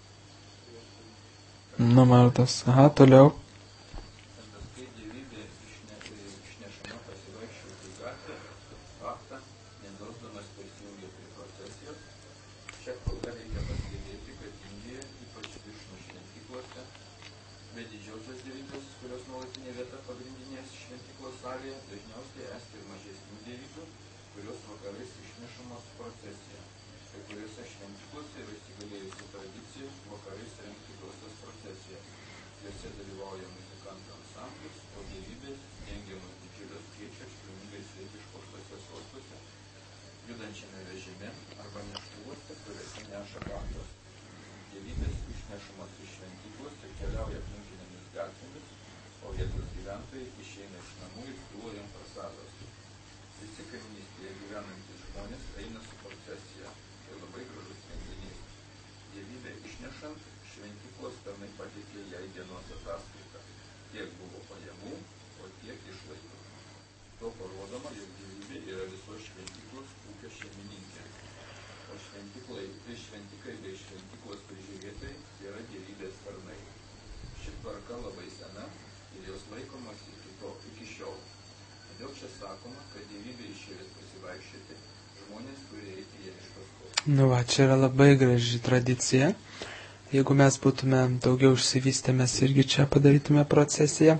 Numartas. Toliau. Kai dievybė išnešama pasivaikščioti į gatvę, aktą, nedelsdamas prisijungia prie procesijos. Čia proga reikia pastebėti, kad Indijoje, ypač Krišnos šventyklose, be didžiausios dievybės, kurios nuolatinė vieta pagrindinės šventyklos salėje, dažniausiai esti ir mažesnių dievybių, kurios vakarais išnešamos procesija. Kai kuriuose šventyklose yra įsigalėjusi tradicija vakarais rengti gausias procesijas. Jose dalyvauja muzikantų ansamblis, o dievybės dengiamos didžiulės skaičios švelningai sėdi išpuoštose sostuose, judančiame vežime arba neštuvuose, kuriuose neša bandos. Dievybės išnešamos iš šventyklos ir keliauja aplinkinėmis gatvėmis, o vietos gyventojai išeina iš namų ir siūlo jam prasados. Visi kaiminystėje gyvenantys žmonės eina su procesija. Tai labai gražus renginys. Dievybę išnešant, šventyklos tarnai pateikė jai dienos ataskaitą. Tiek buvo pajamų, o tiek išlaidų. To parodoma, jog dievybė yra visos šventyklos ūkio šeimininkė. O šventikai bei šventyklos prižiūrėtojai yra dievybės tarnai. Ši tvarka labai sena ir jos laikomasi iki šiol. Todėl čia sakoma, kad dievybė išėjęs pasivaikščioti, žmonės turi eiti ją iš paskos. Čia yra labai graži tradicija. Jeigu mes būtume daugiau išsivystę, mes irgi čia padarytume procesiją.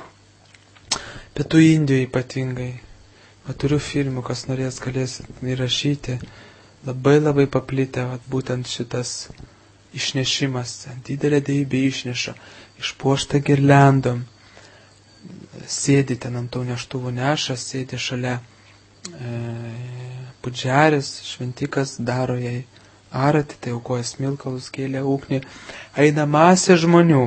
Pietų Indijoje ypatingai. Turiu filmų, kas norės, galės įrašyti. labai paplitę, vat, būtent šitas išnešimas. Didelė deivybė išneša, išpuošta girliandom, sėdi ten ant tų neštuvų neša, sėdi šalia pudžeris, šventikas daro jai aratį, tai aukoja smilkalus, kėlė ugnį, eina masė žmonių,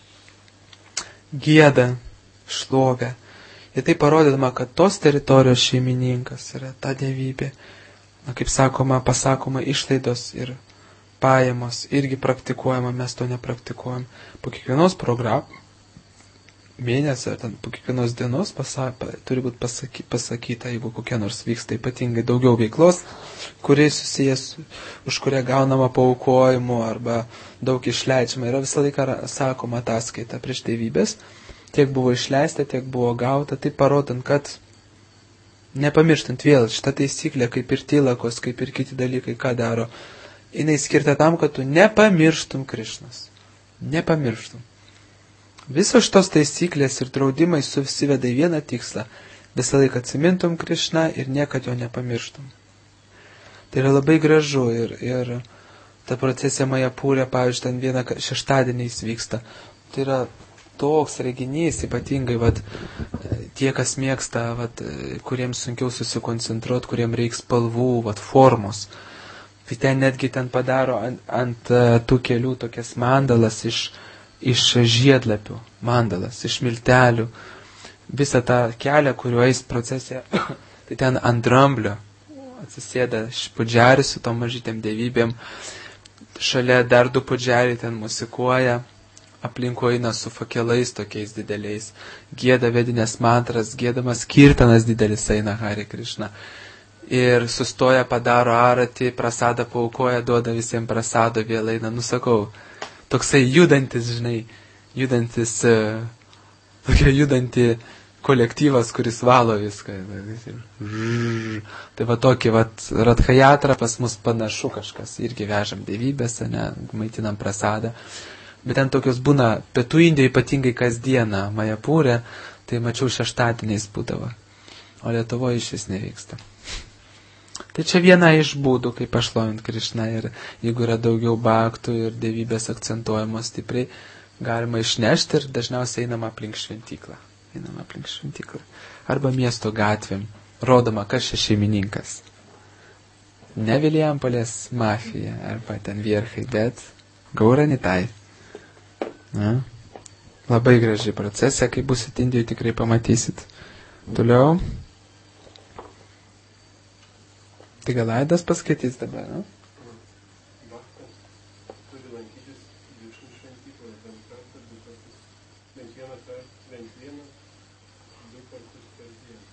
gieda, šlovę. Ir tai parodydama, kad tos teritorijos šeimininkas yra ta dievybė. Na, kaip sakoma, pasakoma, išlaidos ir pajamos irgi praktikuojama, mes to nepraktikuojam. Po kiekvienos programos, mėnesio, ten po kiekvienos dienos turi būti pasakyta, jeigu kokia nors vyksta ypatingai daugiau veiklos, kuriai susijęs, už kurią gaunama paaukojimu arba daug išleidžiama. Yra visą laiką sakoma ataskaita prieš dievybės, tiek buvo išleista, tiek buvo gauta, tai parodant, kad nepamirštant vėl šitą taisyklę, kaip ir tylakos, kaip ir kiti dalykai, ką daro, jinai skirta tam, kad tu nepamirštum Krišnos. Nepamirštum. Visos šitos taisyklės ir draudimai susiveda į vieną tikslą. Visą laiką atsimintum Krišną ir niekad jo nepamirštum. Tai yra labai gražu ir ta procesija Majapūrė, pavyzdžiui, ten vieną šeštadieniais vyksta. Tai yra toks reginys, ypatingai, vat, tie, kas mėgsta, vat, kuriems sunkiau susikoncentruoti, kuriems reiks spalvų, vat, formos. Tai ten netgi ten padaro ant tų kelių tokias mandalas iš žiedlapių, mandalas, iš miltelių. Visą tą kelią, kuriuo eis procesija, tai ten ant dramblio atsisėda pudžeris su tom mažytėm dievybėm. Šalia dar du pudžeriai ten musikuoja, aplinkui eina su fakelais tokiais dideliais, gieda vedinės mantras, giedamas kirtanas didelis eina Hare Krishna. Ir sustoja, padaro aratį, prasadą paaukoja, duoda visiems prasado, vėl eina, nusakau. Toksai judantis, žinai, tokia judanti kolektyvas, kuris valo viską. Tai va tokį, Radhajatra pas mus panašu kažkas, irgi vežam dievybėse, ne, maitinam prasadą. Bet ten tokios būna, pietų Indijoje ypatingai kasdieną, Majapūrė, tai mačiau šeštadieniais būdavo, o Lietuvoje iš vis nevyksta. Tai čia viena iš būdų, kaip pašlovint Krišną, ir jeigu yra daugiau bhaktų ir dievybės akcentuojamos stipriai, galima išnešti ir dažniausiai einama aplink šventyklą. Arba miesto gatvėm, rodoma, kas čia šeimininkas. Ne Vilijampolės mafija, arba ten vierchai, bet Gauranitai. Na, labai graži procesija, kai busit Indijoje, tikrai pamatysit. Toliau. Tai gal Aidas paskaitys dabar, ne? Bhaktas turi lankytis Višnų šventykloje bent vieną, du kartus per dieną.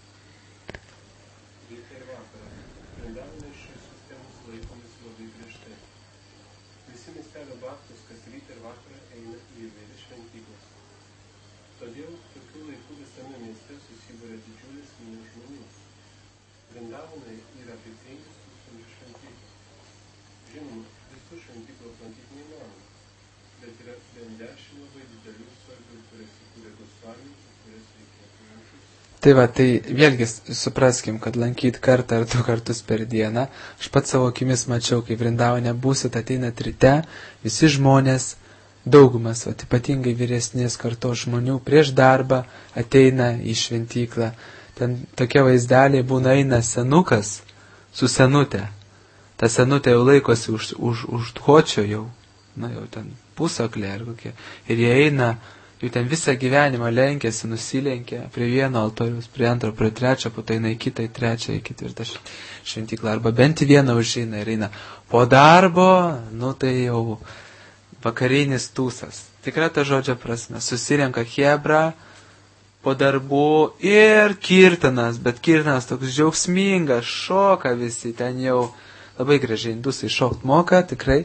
Rytą ir vakarą. Vrindavane šis sistemus laikomis labai griežtai. Visi miestelio bhaktus kas rytą ir vakarą eina į įvairias šventyklas. Todėl tokiu laiku visame mieste susiburia didžiulis minios žmonių. Vrindavanai yra apie 5000 šventyklų. Žinoma, visų šventyklų aplankyti neįmanoma, bet yra bent 10 labai didelių svarbių, kurias įkūrė Gosvami, kurias reikėtų lankytis. Tai va, tai vėlgi supraskim, kad lankyti kartą ar 2 kartus per dieną. Aš pats savo akimis mačiau, kai Vrindavane būsit, ateinat ryte, visi žmonės, daugumas, va, ypatingai vyresnės kartos žmonių, prieš darbą ateina į šventyklą. Ten tokie vaizdeliai būna, eina senukas su senutė. Ta senutė jau laikosi už tkočio jau, na jau ten pusaklė ar kokie. Ir jie eina, jau ten visą gyvenimą lenkėsi, nusilenkia prie vieno altoriaus, prie antro, prie trečio, po to eina į kitą, į trečią, į ketvirtą šventyklą. Arba bent į vieną užeina ir eina. Po darbo, nu tai jau vakarinis tūsas. Tikra ta žodžio prasme. Susirenka chebra po darbų ir kirtanas, bet kirtanas toks džiaugsmingas, šoka visi, ten jau labai gražiai indusai šokt moka, tikrai.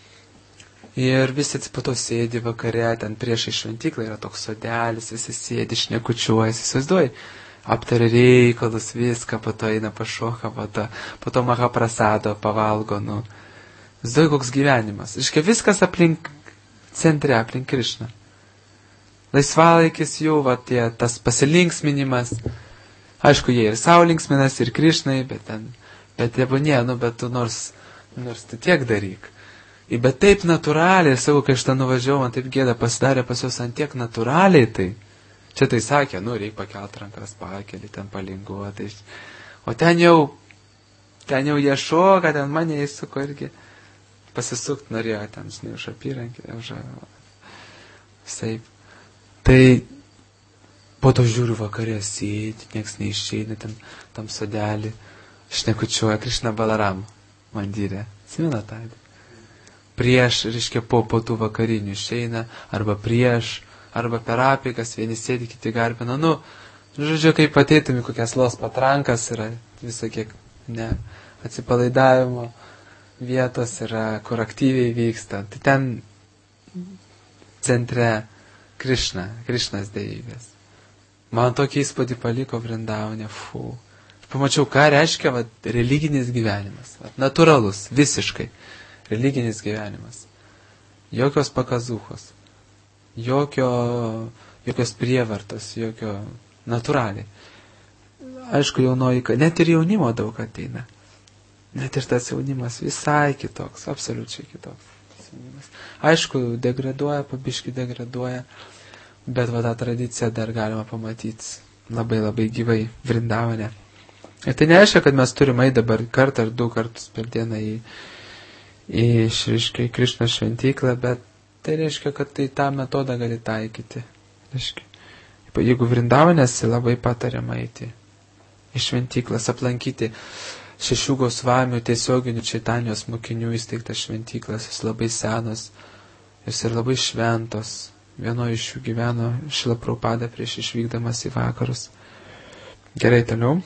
Ir visi po to sėdi vakare, ten priešai šventyklą yra toks sodelis, visi sėdi, šnekučiuojasi, įsivaizduoji, aptaria reikalus, viską, po to eina pašoka, po to mahaprasado pavalgo, nu. Įsivaizduoji, koks gyvenimas. Iškia viskas aplink centre, aplink Krišną. Laisvalaikis jų, va, tas pasilinksminimas. Aišku, jie ir savo linksminas, ir Krišnai, bet tebūnie, nu, bet tu nors Nors tu tiek daryk. Bet taip natūraliai, sakau, kai aš ten nuvažiavau, man taip gėda pasidarė pas juos ant tiek natūraliai tai. Čia tai sakė, reikia pakelt rankas, pakeli, ten palinguoti. O ten jau jie šoka, ten mane įsuko irgi. Pasisukt norėjo ten, už apyrankį, Visaip. Tai po to žiūriu vakarė sėdi, nieks neišeina, tam sodelį, šnekučiuoja Krišna Balaram mandyrė. Atsimena tą? Prieš, reiškia, po tų vakarinių išeina, arba prieš, arba per apeigas, vieni sėdi, kiti garbina. Žodžiu, kaip ateitum į kokias los patrankas, yra visokie, atsipalaidavimo vietos yra, kur aktyviai vyksta. Tai ten centre Krišnas deivės. Man tokį įspūdį paliko Vrindavane, Aš pamačiau, ką reiškia religinis gyvenimas. Natūralus, visiškai. Religinis gyvenimas. Jokios pakazūchos. Jokios prievartos, natūraliai. Aišku, jaunoji, net ir jaunimo daug ateina. Net ir tas jaunimas visai kitoks, absoliučiai kitoks. Aišku, degraduoja, pabiški degraduoja, bet tą tradiciją dar galima pamatyti labai labai gyvai Vrindavane. Ir tai nereiškia, kad mes turime dabar kartą ar 2 kartus per dieną į Krišnos šventyklą, bet tai reiškia, kad tai tą metodą gali taikyti. Jeigu Vrindavanės, labai patariama eiti į šventyklas, aplankyti 6 Gosvamių tiesioginių Čaitanijos mokinių įsteigtas šventyklas. Jis labai senas, jis ir labai šventos. Vienoje iš jų gyveno Šrila Prabhupada prieš išvykdamas į vakarus. Gerai, toliau.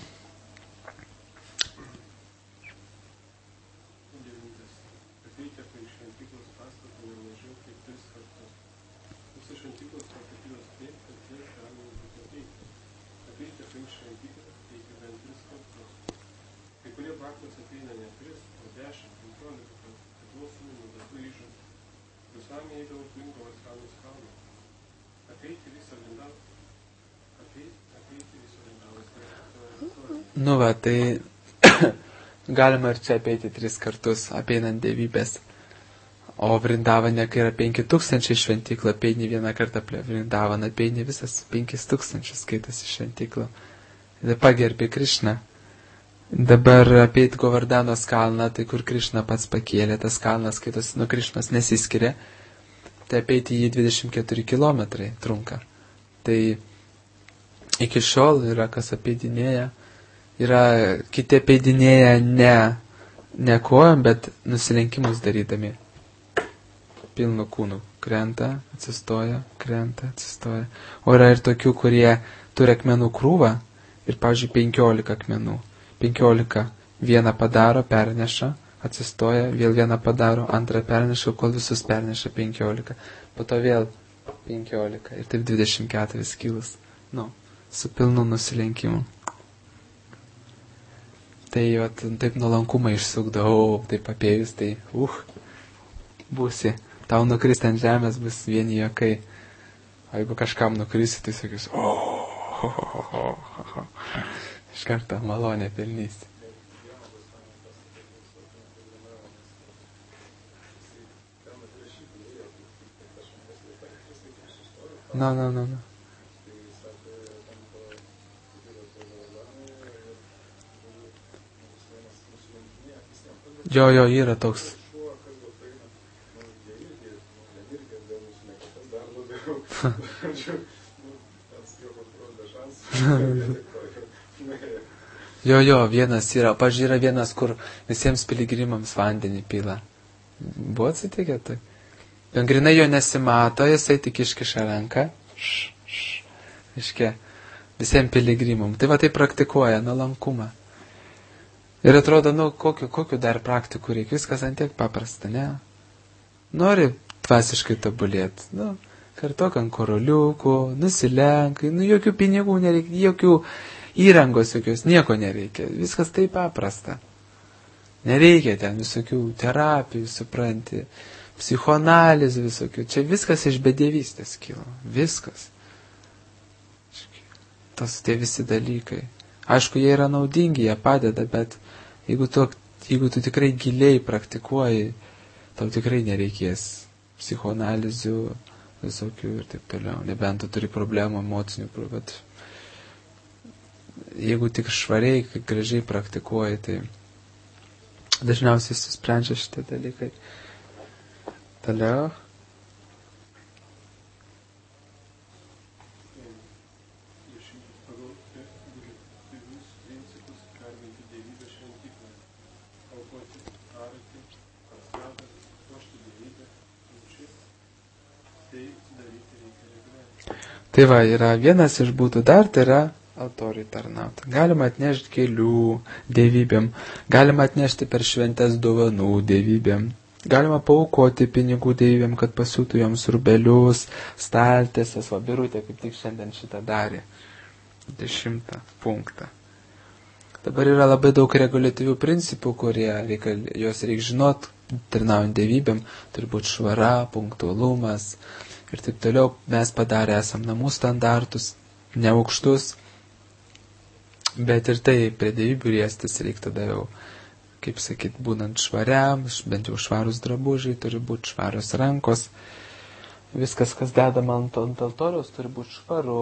Tai galima ir čia apeiti 3 kartus, apeinant dievybės. O Vrindavane, kai yra 5000 šventyklą, apeini 1 kartą prie Vrindavaną, apeini visas 5000 skaitasi šventyklą. Tai pagerbi Krišną. Dabar apeit Govardanos kalną, tai kur Krišna pats pakėlė, tas kalnas skaitosi nuo Krišnos nesiskiria, tai apeiti jį 24 kilometrai trunka. Tai iki šiol yra kas apeidinėja. Yra kiti apeidinėja ne kojom, bet nusilenkimus darydami. Pilnu kūnu. Krenta, atsistoja, krenta, atsistoja. O yra ir tokių, kurie turi akmenų krūvą ir, pavyzdžiui, 15 akmenų. 15 vieną padaro, perneša, atsistoja, vėl vieną padaro, antrą perneša, kol visus perneša 15. Po to vėl 15 ir taip 24 kilus. Su pilnu nusilenkimu. Tai taip nuolankumą išsukdavau, taip apėjus, tai būsi. Tau nukristi ant žemės bus vieni jokai. O jeigu kažkam nukrisi, tai sakys, iš karto malonę pelnysi. No. Jo, yra toks. Jo, vienas yra. Pavyzdžiui, yra vienas, kur visiems piligrimams vandenį pila. Buvo atsitikę tai? Grinai jo nesimato, jisai tik iškiša ranką. Visiems piligrimam. Tai tai praktikuoja nuolankumą. Ir atrodo, kokiu dar praktikų reikia, viskas antiek paprasta, ne? Nori dvasiškai tobulėti, kartok ant koroliukų, nusilenkai, jokių pinigų nereikia, jokių įrangos, jokios, nieko nereikia, viskas taip paprasta. Nereikia ten visokių terapijų, supranti, psichoanalizų visokių, čia viskas iš bedievystės kilo, viskas. Tie visi dalykai. Aišku, jie yra naudingi, jie padeda, bet jeigu tu Jeigu tu tikrai giliai praktikuoji, tau tikrai nereikės psichoanalizių visokių ir taip toliau. Nebent tu turi problemų emocinių, bet jeigu tik švariai, gražiai praktikuoji, tai dažniausiai susprendžia šitie dalykai. Toliau. Tai va, yra vienas iš būdų dar, tai yra altoriui tarnauti. Galima atnešti gėlių dievybėm, galima atnešti per šventes dovanų dievybėm, galima paaukoti pinigų dievybėm, kad pasiūtų joms rubelius, staltiesės, va, Birutė kaip tik šiandien šitą darė. 10 punktą. Dabar yra labai daug reguliatyvių principų, juos reikia žinot, tarnaujant dievybėm, turi būti švara, punktualumas ir taip toliau. Mes padarę esam namų standartus, neaukštus, bet ir tai prie dievybių riestis reikia tada jau, kaip sakyt, būnant švariam, bent jau švarus drabužiai, turi būti švarios rankos, viskas, kas dedama ant altoriaus, turi būti švaru.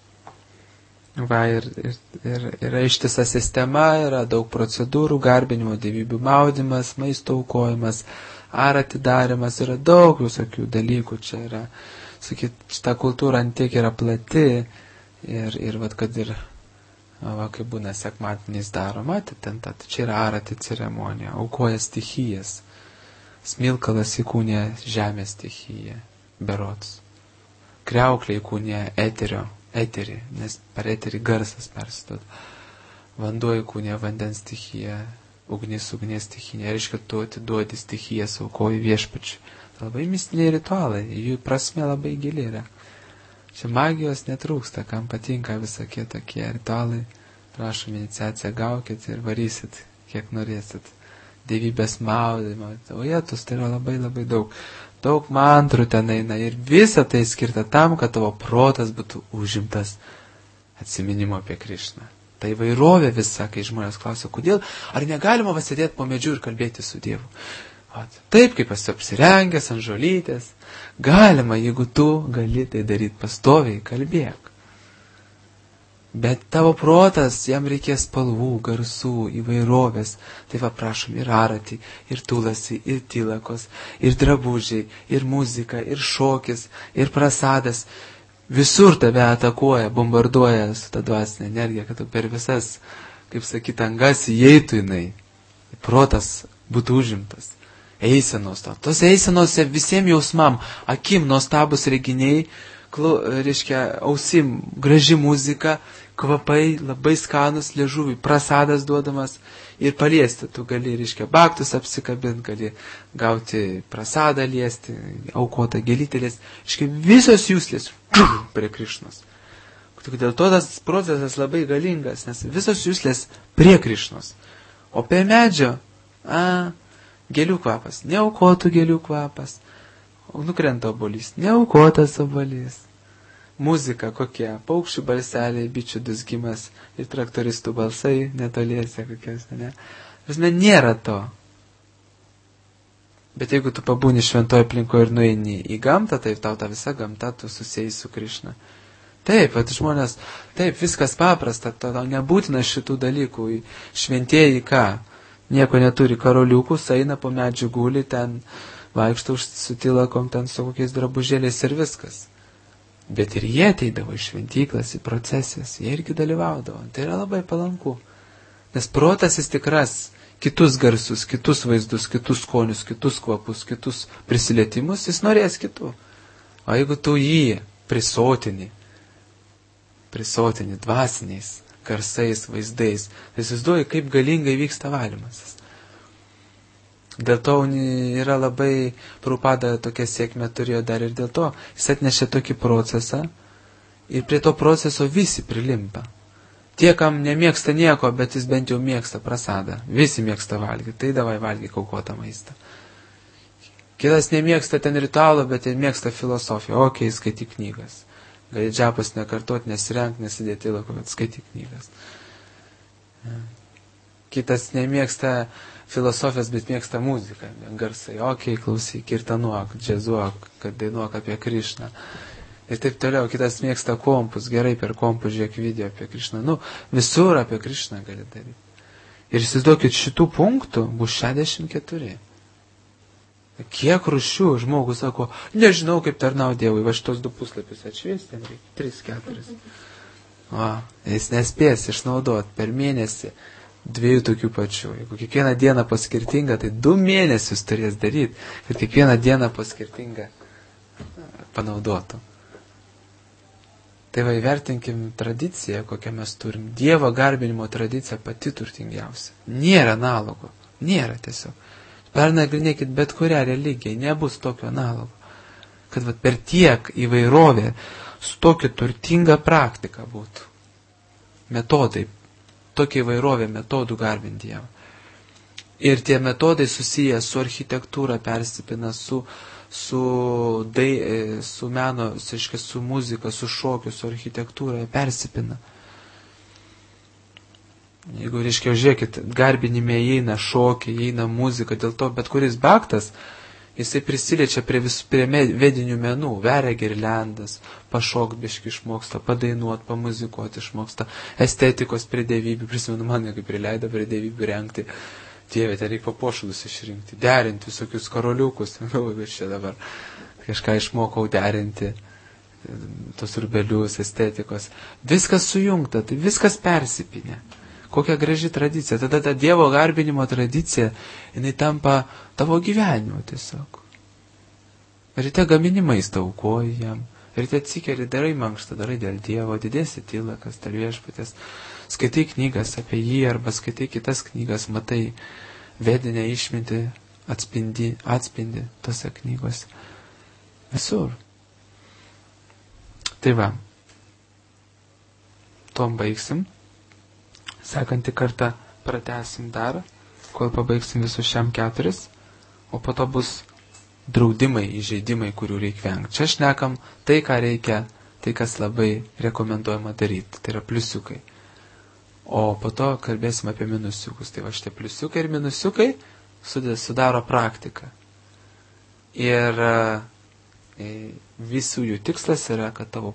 Va, ir yra ištisa sistema, yra daug procedūrų, garbinimo dievybių maudimas, maisto aukojimas, ar atidarimas, yra daug visokių dalykų. Čia yra, sakyt, šita kultūra antiek yra plati ir vat, kad ir, va, kaip būna sekmadieniais daroma, ten čia yra arati ceremonija, aukoja stichijas, smilkalas įkūnė žemės stichiją, berods, kriauklė įkūnė eterį, nes per eterį garsas persidod. Vanduo įkūnė vandens stichiją, ugnis stichiją. Reiškia, tu atiduodi stichiją, aukoji viešpačiui. Tai labai mistiniai ritualai, jų prasme labai gili yra. Čia magijos netrūksta, kam patinka visokie tokie ritualai. Prašom, iniciaciją gaukit ir varysit, kiek norėsit. Dievybės maudimą. O jėtus, tai yra labai labai daug. Daug mantrų ten eina ir visa tai skirta tam, kad tavo protas būtų užimtas atsiminimo apie Krišną. Tai įvairovė visa, kai žmonės klausia, kodėl, ar negalima pasėdėti po medžiu ir kalbėti su Dievu. Taip, kaip esu apsirengęs ant žolytės, galima, jeigu tu gali tai daryti pastoviai, kalbėk. Bet tavo protas, jam reikės spalvų, garsų, įvairovės. Tai va, prašom, ir arati, ir tulasi, ir tylakos, ir drabužiai, ir muzika, ir šokis, ir prasadas. Visur tave atakuoja, bombarduoja su ta dvasinė energija, kad tu per visas, kaip sakyt, angas įeitų jinai. Protas būtų užimtas. Eisenos to. Tos eisenose visiems jausmam, akim nuostabus reginiai, reiškia, ausim graži muzika, kvapai labai skanus, liežuviui prasadas duodamas ir paliesti. Tu gali, reiškia, baktus apsikabinti, gali gauti prasadą liesti, aukotą gėlytę liesti. Reiškia, visos jūslės prie Krišnos. Dėl to tas procesas labai galingas, nes visos jūslės prie Krišnos. O prie medžio, gėlių kvapas, neaukotų gėlių kvapas. Nukrenta obuolys, neaukotas obuolys. Muzika kokia, paukščių balseliai, bičių dusgimas ir traktoristų balsai netoliese kokias, ne? Visme, nėra to. Bet jeigu tu pabūni šventoje aplinkoje ir nueini į gamtą, tai tau ta visa gamta, tu susijai su Krišna. Taip, bet žmonės, taip, viskas paprasta, tau nebūtina šitų dalykų. Šventieji ką? Nieko neturi, karoliukus, eina po medžių guli, ten vaikšto su tylakom, ten su kokiais drabužėliais ir viskas. Bet ir jie ateidavo į šventyklas, į procesijas, jie irgi dalyvaudavo. Tai yra labai palanku. Nes protas jis tikras kitus garsus, kitus vaizdus, kitus skonius, kitus kvapus, kitus prisilietimus, jis norės kitų. O jeigu tu jį prisotini dvasiniais garsais, vaizdais, tai įsivaizduoji, kaip galingai vyksta valymasis. Dėl to yra labai Prabhupada tokia sėkmė turėjo dar ir dėl to. Jis atnešė tokį procesą ir prie to proceso visi prilimpa. Tie, kam nemėgsta nieko, bet jis bent jau mėgsta prasadą. Visi mėgsta valgyti, tai davai valgyk aukotą maistą. Kitas nemėgsta ten ritualo, bet ir mėgsta filosofiją. Okei, skaityk knygas. Gali džapus nekartot, nesirenk, nesidėti lako, bet skaityk knygas. kitas nemėgsta filosofijos, bet mėgsta muziką. Garsai, klausyk, kirtanuok, džiazuok, kad dainuok apie Krišną. Ir taip toliau, kitas mėgsta kompus, gerai per kompus žiūrėk video apie Krišną. Visur apie Krišną gali daryti. Ir įsivaizduokit, šitų punktų bus 64. Kiek rūšių žmogus sako, nežinau kaip tarnau Dievui, va šitos 2 puslapius atšviesti, ten reikia 3-4. Jis nespės išnaudoti per mėnesį 2 tokių pačių. Jeigu kiekvieną dieną po skirtingą, tai 2 mėnesius turės daryti, kad kiekvieną dieną po skirtingą panaudotų. Tai va, įvertinkim tradiciją, kokią mes turim. Dievo garbinimo tradicija pati turtingiausia. Nėra analogo. Nėra tiesiog. Pernagrinėkit bet kurią religiją, nebus tokio analogo. Kad va, per tiek įvairovė su tokia turtinga praktika būtų. Metodai. Tokia įvairovė metodų garbinti Dievą. Ir tie metodai susiję su architektūra persipina, su meno, su muzika, su šokiu, su architektūra persipina. Jeigu, reiškia, žiūrėkit, garbinime įeina šokiai, įeina muzika, dėl to bet kuris baktas, jisai prisiliečia prie vedinių menų, veria girliandas, pašokt biški išmoksta, padainuot, pamuzikuot išmoksta, estetikos prie dievybių, prisimenu mane, kaip prileido prie dievybių rengti, Dieve, ten reikia papuošalus išrinkti, derinti visokius karoliukus, ir čia dabar kažką išmokau derinti, tos rubelius, estetikos, viskas sujungta, tai viskas persipinė. Kokia graži tradicija. Tada ta Dievo garbinimo tradicija, jinai tampa tavo gyvenimu tiesiog. Ryte gamini maistą, aukoji jam. Ryte atsikeli, darai mankštą, darai dėl Dievo, didėsi tylakas, dėl Viešpaties. Skaitai knygas apie jį arba skaitai kitas knygas, matai vedinę išmintį, atspindi tose knygose. Visur. Tai va. Tom baigsim. Sekantį kartą pratęsim dar, kol pabaigsim visus šiam 4, o po to bus draudimai, įžeidimai, kurių reikia vengti. Čia šnekam tai, ką reikia, tai, kas labai rekomenduojama daryti. Tai yra pliusiukai. O po to kalbėsim apie minusiukus. Tai va šitie pliusiukai ir minusiukai sudaro praktiką. Ir visų jų tikslas yra, kad tavo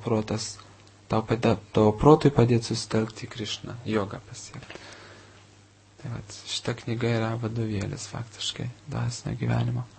protui padėti susitelkti į Krišną, jogą pasiekti. Tai va, šita knyga yra vadovėlis faktiškai dvasinio gyvenimo.